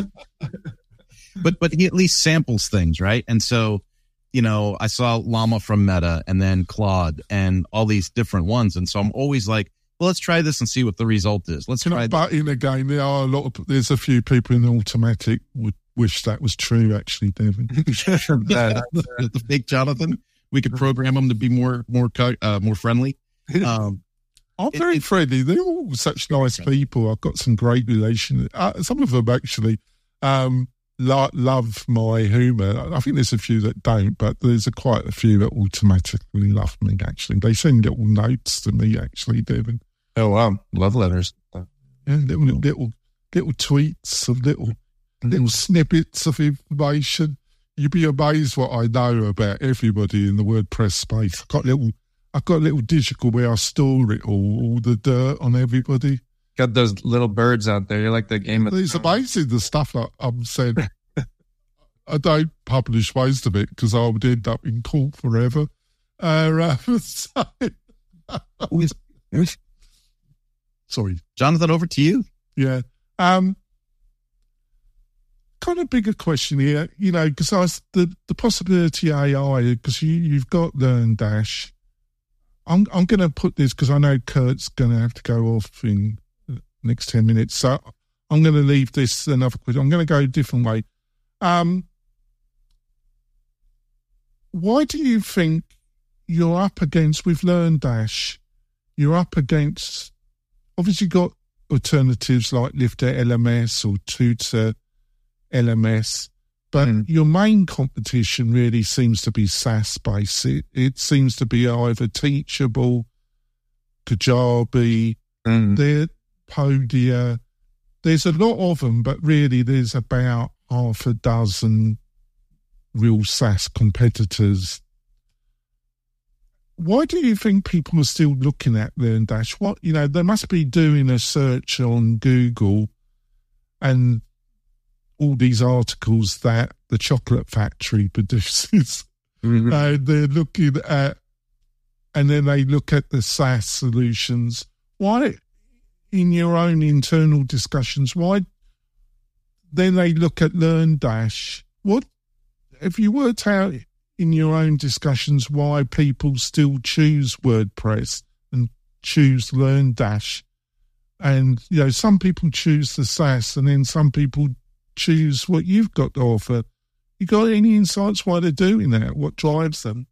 but but he at least samples things, right? And so, you know, I saw Llama from Meta, and then Claude, and all these different ones. And so I'm always like, well, let's try this and see what the result is. Let's Can try. I butt in again? There are a lot of. There's a few people in Automatic would wish that was true. Actually, Devin, yeah, the, the fake Jonathan. We could program them to be more more uh, more friendly. Um, I'm very it, friendly. They're all such nice people. I've got some great relations. Uh, some of them actually um, lo- love my humour. I think there's a few that don't, but there's a quite a few that automatically love me, actually. They send little notes to me, actually, Devin. Oh, wow. Love letters. Yeah, little, little, little, little tweets of little, little snippets of information. You'd be amazed what I know about everybody in the WordPress space. I've got little... I've got a little digital where I store it all, all the dirt on everybody. Got those little birds out there. You're like the game of... It's amazing the stuff that I'm saying. I don't publish most of it because I would end up in court forever. Uh, uh, so, sorry. Jonathan, over to you. Yeah. Um, kind of bigger question here, you know, because I was the, the possibility A I, because you, you've got LearnDash. I'm I'm going to put this because I know Kurt's going to have to go off in the next ten minutes. So I'm going to leave this another question. I'm going to go a different way. Um, why do you think you're up against, with LearnDash, you're up against, obviously got alternatives like Lifter L M S or Tutor L M S, but mm. your main competition really seems to be SaaS-based. It, it seems to be either Teachable, Kajabi, mm. there, Podia. There's a lot of them, but really there's about half a dozen real SaaS competitors. Why do you think people are still looking at LearnDash? What, you know, they must be doing a search on Google and all these articles that the chocolate factory produces. Mm-hmm. Uh, they're looking at, and then they look at the SaaS solutions. Why, in your own internal discussions, why then they look at LearnDash. What, if you worked out in your own discussions why people still choose WordPress and choose LearnDash? And, you know, some people choose the SaaS and then some people choose what you've got to offer. You got any insights why they're doing that? What drives them?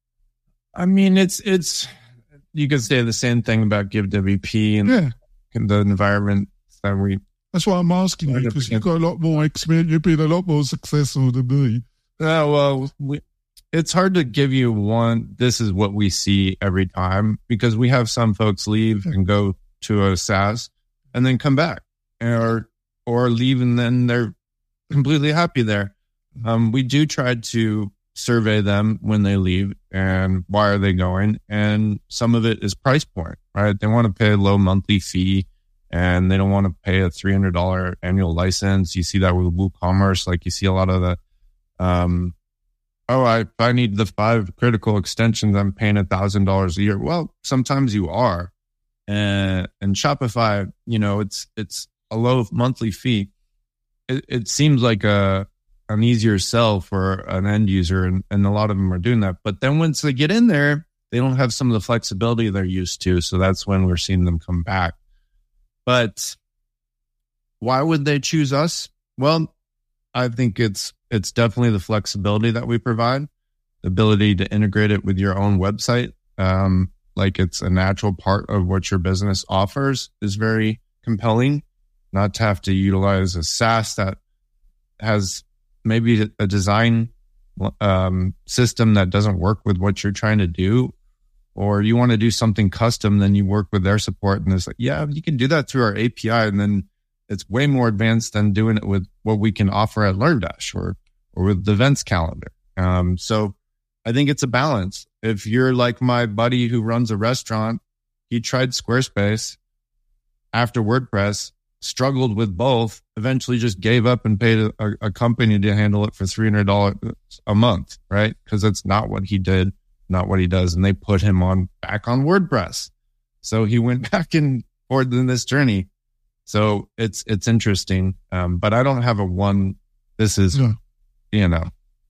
I mean, it's, it's, you could say the same thing about GiveWP and, yeah. and the environment that we. That's why I'm asking you, because you've got a lot more experience. You've been a lot more successful than me. Uh, well, we, it's hard to give you one, this is what we see every time, because we have some folks leave and go to a SaaS and then come back, or or leave and then they're completely happy there. Um, we do try to survey them when they leave and why are they going, and some of it is price point, right? They want to pay a low monthly fee and they don't want to pay a three hundred dollars annual license. You see that with WooCommerce, like you see a lot of the um oh, I, if I need the five critical extensions, I'm paying a thousand dollars a year. Well, sometimes you are. And, and Shopify, you know, it's, it's a low monthly fee. It, it seems like a, an easier sell for an end user. And, and a lot of them are doing that. But then once they get in there, they don't have some of the flexibility they're used to. So that's when we're seeing them come back. But why would they choose us? Well, I think it's, it's definitely the flexibility that we provide, the ability to integrate it with your own website. Um, like it's a natural part of what your business offers is very compelling. Not to have to utilize a SaaS that has maybe a design um, system that doesn't work with what you're trying to do, or you want to do something custom, then you work with their support and it's like, yeah, you can do that through our A P I. And then it's way more advanced than doing it with what we can offer at LearnDash or, or with the events calendar. Um, so I think it's a balance. If you're like my buddy who runs a restaurant, he tried Squarespace after WordPress, struggled with both, eventually just gave up and paid a, a company to handle it for three hundred dollars a month, right? Because that's not what he did, not what he does. And they put him on back on WordPress. So he went back and forth in this journey. So it's, it's interesting. Um, but I don't have a one, this is, yeah. you know.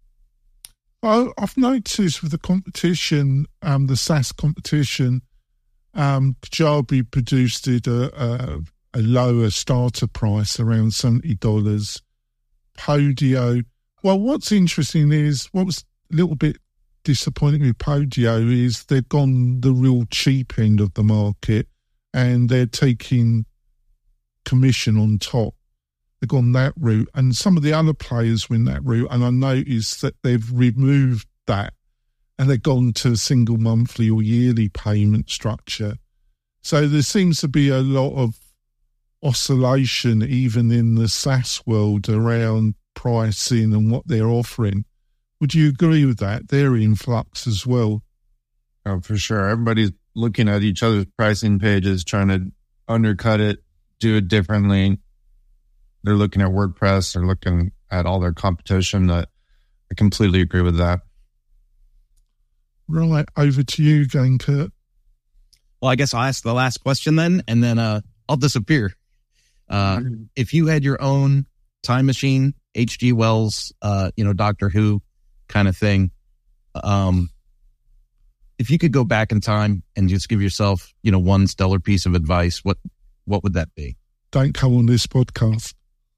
Well, I've noticed with the competition, um, the SaaS competition, um, Kajabi produced it a, a, a lower starter price, around seventy dollars. Podio, well, what's interesting is, what was a little bit disappointing with Podio is they've gone the real cheap end of the market and they're taking commission on top. They've gone that route, and some of the other players went that route, and I noticed that they've removed that and they've gone to a single monthly or yearly payment structure. So there seems to be a lot of oscillation even in the SaaS world around pricing and what they're offering. Would you agree with that? They're in flux as well. Oh, for sure. Everybody's looking at each other's pricing pages, trying to undercut it, do it differently. They're looking at WordPress. They're looking at all their competition. That I completely agree with that. Right. Over to you again, Kurt. Well, I guess I'll ask the last question then, and then uh, I'll disappear. Uh, if you had your own time machine, H G Wells, uh, you know, Doctor Who kind of thing, um, if you could go back in time and just give yourself, you know, one stellar piece of advice, what what would that be? Don't come on this podcast.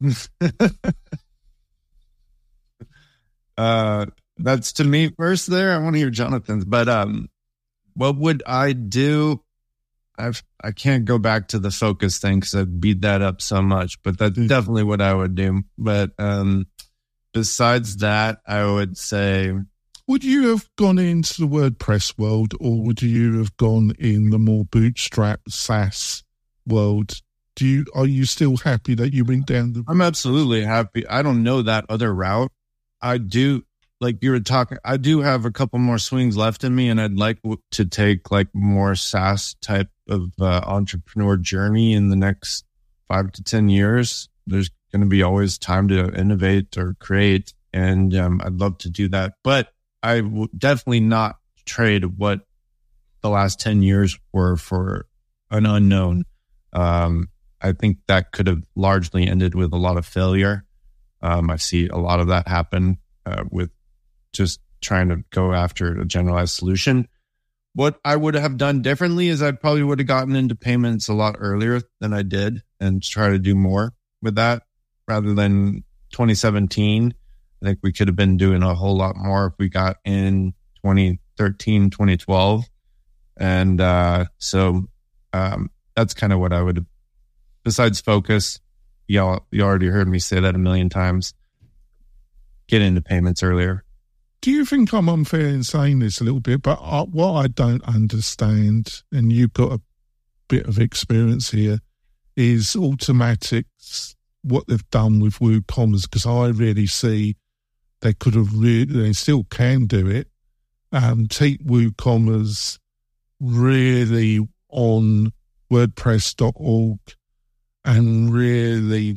uh, that's to me first there. I want to hear Jonathan's, but um, what would I do? I've, I can't go back to the focus thing because I beat that up so much, but that's mm-hmm. definitely what I would do. But um, besides that, I would say... Would you have gone into the WordPress world, or would you have gone in the more bootstrap SaaS world? Do you, are you still happy that you went down the... I'm absolutely happy. I don't know that other route. I do... Like you were talking, I do have a couple more swings left in me, and I'd like to take like more SaaS type of uh, entrepreneur journey in the next five to ten years. There's going to be always time to innovate or create, and um, I'd love to do that. But I will definitely not trade what the last ten years were for an unknown. Um, I think that could have largely ended with a lot of failure. Um, I see a lot of that happen uh, with just trying to go after a generalized solution. What I would have done differently is I probably would have gotten into payments a lot earlier than I did and try to do more with that rather than twenty seventeen. I think we could have been doing a whole lot more if we got in twenty thirteen, twenty twelve. And uh, so um, that's kind of what I would, besides focus, y'all, you already heard me say that a million times, get into payments earlier. Do you think I'm unfair in saying this a little bit? But I, what I don't understand, and you've got a bit of experience here, is Automatics, what they've done with WooCommerce, because I really see they could have really, they still can do it. Um, take WooCommerce really on WordPress dot org and really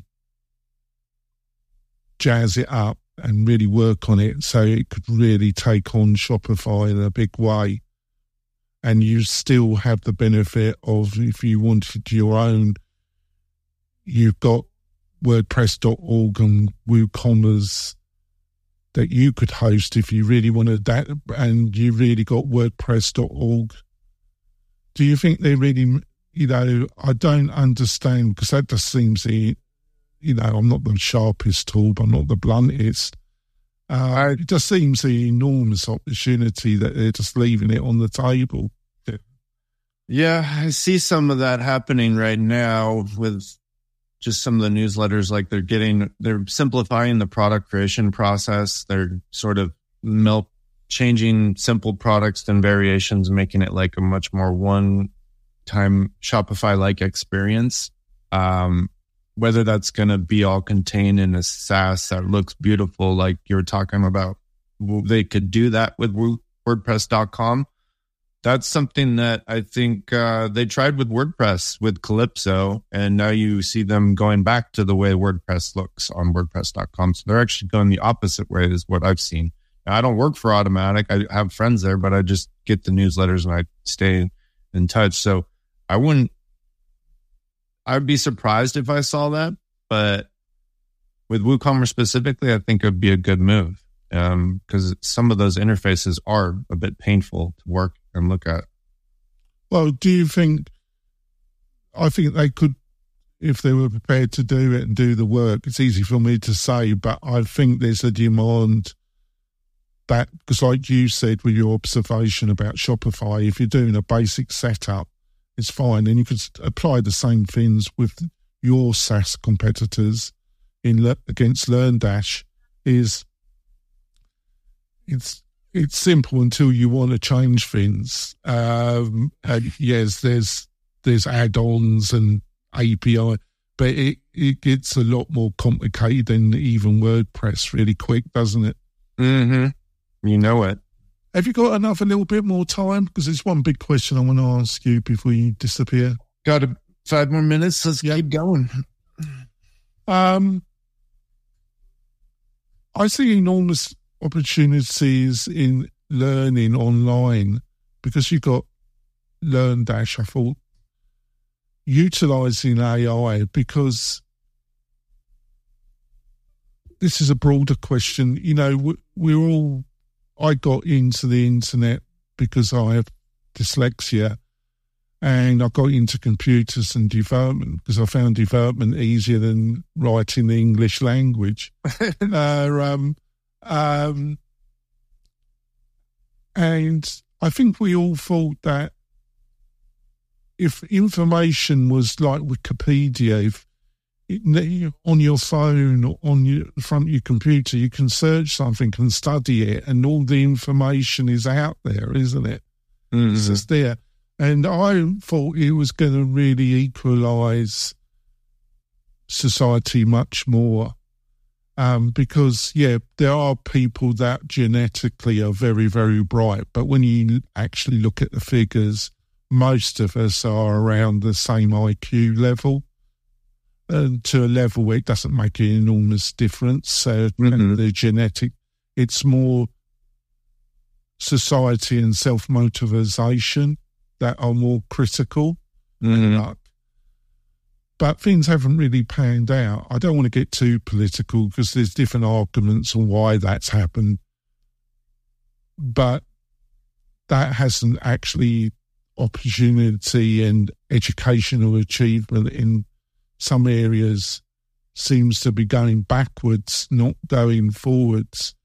jazz it up and really work on it so it could really take on Shopify in a big way. And you still have the benefit of, if you wanted your own, you've got WordPress dot org and WooCommerce that you could host if you really wanted that, and you really got WordPress dot org. Do you think they really, you know, I don't understand, because that just seems the, you know, I'm not the sharpest tool, but I'm not the bluntest. Uh, it just seems an enormous opportunity that they're just leaving it on the table. Yeah, I see some of that happening right now with just some of the newsletters. Like they're getting, they're simplifying the product creation process. They're sort of milk changing simple products and variations, making it like a much more one-time Shopify-like experience. Um, whether that's going to be all contained in a SaaS that looks beautiful, like you're talking about, they could do that with WordPress dot com. That's something that I think uh, they tried with WordPress, with Calypso, and now you see them going back to the way WordPress looks on WordPress dot com. So they're actually going the opposite way, is what I've seen. Now, I don't work for Automatic. I have friends there, but I just get the newsletters and I stay in touch. So I wouldn't, I'd be surprised if I saw that, but with WooCommerce specifically, I think it would be a good move um, because some of those interfaces are a bit painful to work and look at. Well, do you think, I think they could, if they were prepared to do it and do the work, it's easy for me to say, but I think there's a demand that, because like you said with your observation about Shopify, if you're doing a basic setup, it's fine. And you could apply the same things with your SaaS competitors in against LearnDash. Is it's it's simple until you want to change things. Um, and yes, there's there's add-ons and A P I, but it, it gets a lot more complicated than even WordPress really quick, doesn't it? Mm-hmm. You know it. Have you got another little bit more time? Because there's one big question I want to ask you before you disappear. Got a, five more minutes. Let's yep. keep going. Um, I see enormous opportunities in learning online because you've got LearnDash. I thought utilising A I, because this is a broader question. You know, we're all, I got into the internet because I have dyslexia, and I got into computers and development because I found development easier than writing the English language. uh, um, um, and I think we all thought that if information was like Wikipedia, if it, on your phone or on your front of your computer, you can search something and study it, and all the information is out there, isn't it? Mm-hmm. It's just there. And I thought it was going to really equalise society much more. Um, because, yeah, there are people that genetically are very, very bright, but when you actually look at the figures, most of us are around the same I Q level. And to a level where it doesn't make an enormous difference. So mm-hmm. the genetic, it's more society and self-motivation that are more critical. Mm-hmm. but things haven't really panned out. I don't want to get too political because there's different arguments on why that's happened, but that hasn't actually opportunity and educational achievement in some areas seems to be going backwards, not going forwards.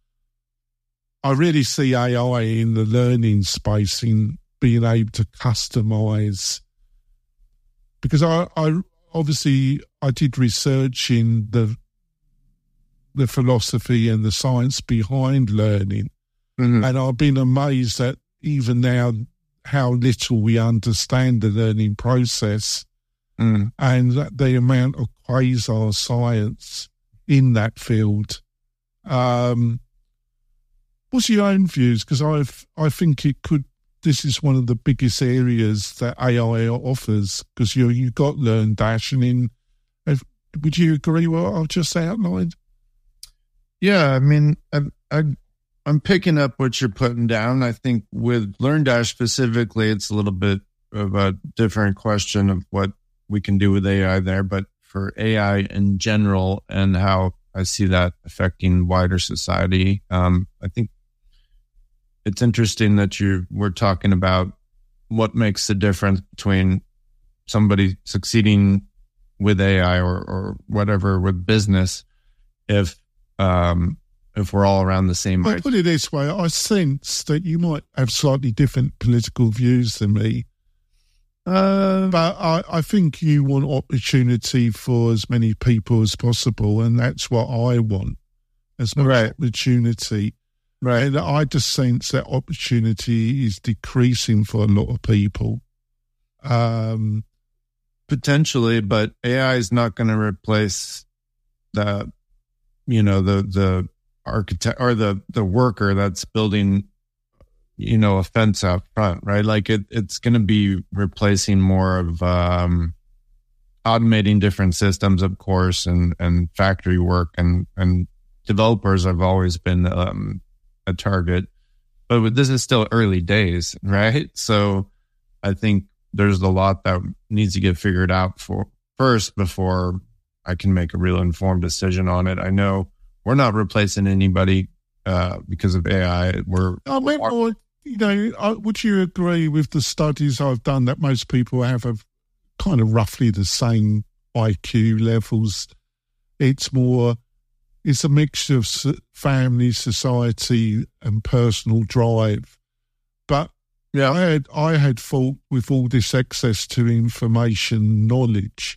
I really see A I in the learning space in being able to customize, because I, I obviously I did research in the the philosophy and the science behind learning, mm-hmm. and I've been amazed at even now how little we understand the learning process, mm. and that the amount of quasar science in that field. Um, what's your own views? Because I've I think it could. This is one of the biggest areas that A I offers, because you you got LearnDash, and in. If, would you agree with what I've just outlined? Yeah, I mean, I, I, I'm picking up what you're putting down. I think with LearnDash specifically, it's a little bit of a different question of what we can do with A I there. But for A I in general and how I see that affecting wider society, um, I think it's interesting that you we're talking about what makes the difference between somebody succeeding with A I or, or whatever with business if um, if we're all around the same. I put it this way: I sense that you might have slightly different political views than me, uh, but I, I think you want opportunity for as many people as possible, and that's what I want, as much right. opportunity. Right. And I just sense that opportunity is decreasing for a lot of people. Um, Potentially, but A I is not going to replace the, you know, the the architect or the the worker that's building, you know, a fence out front, right? Like it, it's going to be replacing more of um, automating different systems, of course, and and factory work, and and developers have always been um, a target, but this is still early days, right? So I think there's a lot that needs to get figured out for first before I can make a real informed decision on it. I know we're not replacing anybody uh, because of A I. We're, I mean, or, you know, would you agree with the studies I've done that most people have a kind of roughly the same I Q levels? It's more, it's a mixture of family, society, and personal drive. But yeah, I had I had thought with all this access to information, knowledge,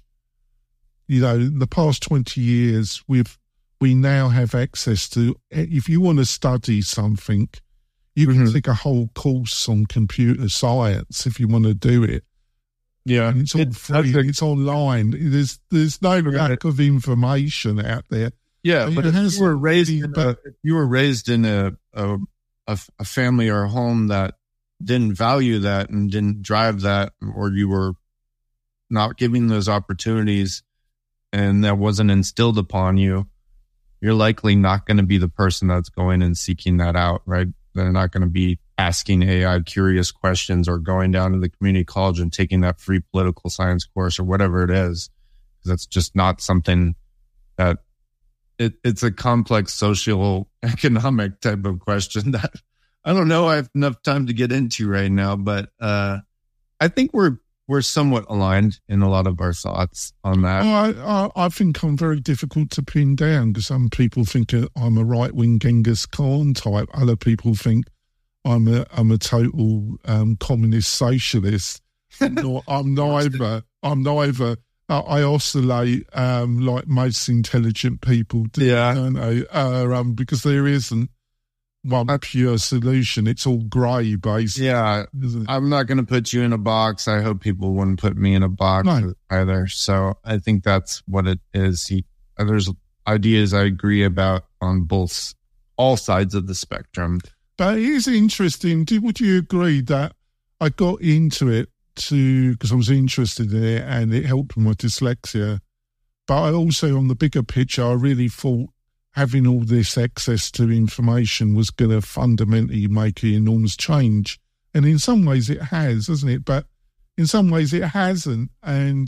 you know, in the past twenty years, we've we now have access to. If you want to study something, you can mm-hmm. take a whole course on computer science if you want to do it. Yeah, and it's all it, free. A, it's online. There's there's no lack of information out there. Yeah, but if you were raised in a, if you were raised in a a, a family or a home that didn't value that and didn't drive that, or you were not giving those opportunities and that wasn't instilled upon you, you're likely not going to be the person that's going and seeking that out, right? They're not going to be asking A I curious questions or going down to the community college and taking that free political science course or whatever it is. That's just not something that it, it's a complex social economic type of question that I don't know I have enough time to get into right now, but uh, I think we're we're somewhat aligned in a lot of our thoughts on that. I, I, I think I'm very difficult to pin down, because some people think I'm a right-wing Genghis Khan type. Other people think I'm a I'm a total um, communist socialist. I'm, not, I'm neither. I'm neither. I, I oscillate um, like most intelligent people do, yeah. don't I? Uh, um, because there isn't one pure solution. It's all grey based. Yeah, I'm not going to put you in a box. I hope people wouldn't put me in a box no. either. So I think that's what it is. He, there's ideas I agree about on both, all sides of the spectrum. But it is interesting. Do, would you agree that I got into it to because I was interested in it and it helped with my dyslexia? But I also, on the bigger picture, I really thought having all this access to information was going to fundamentally make an enormous change. And in some ways it has, hasn't it? But in some ways it hasn't. And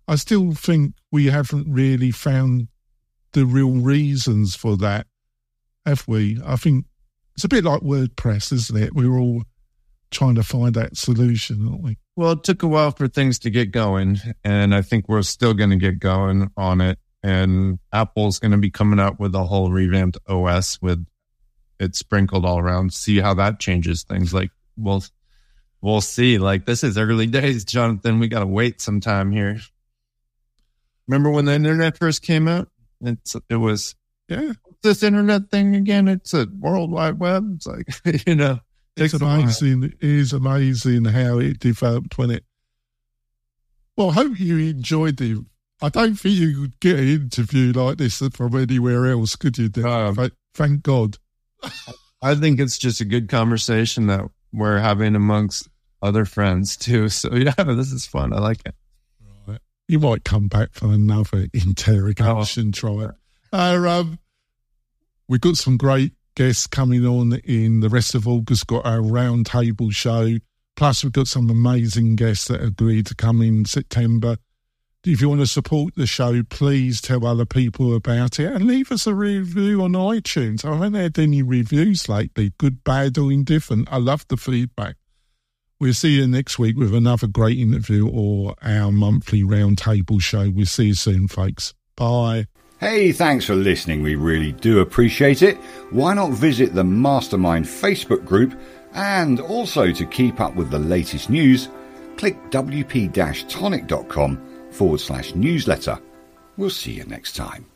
I still think we haven't really found the real reasons for that, have we? I think it's a bit like WordPress, isn't it? We're all trying to find that solution, aren't we? Well, it took a while for things to get going, and I think we're still going to get going on it. And Apple's going to be coming out with a whole revamped O S with it sprinkled all around. See how that changes things. Like, we'll, we'll see. Like, this is early days, Jonathan. We got to wait some time here. Remember when the internet first came out? It's, it was, yeah, this internet thing again. It's a World Wide Web. It's like, you know, it's amazing. It is amazing how it developed when it. Well, I hope you enjoyed the. I don't think you could get an interview like this from anywhere else, could you? Um, Thank God. I think it's just a good conversation that we're having amongst other friends too. So yeah, this is fun. I like it. Right. You might come back for another interrogation. Oh. Try it. Uh, um, we've got some great guests coming on in the rest of August. Got our round table show. Plus, we've got some amazing guests that agreed to come in September. If you want to support the show, please tell other people about it and leave us a review on iTunes. I haven't had any reviews lately, good, bad, or indifferent. I love the feedback. We'll see you next week with another great interview or our monthly roundtable show. We'll see you soon, folks. Bye. Hey, thanks for listening. We really do appreciate it. Why not visit the Mastermind Facebook group? And also to keep up with the latest news, click w p dash tonic dot com forward slash newsletter. We'll see you next time.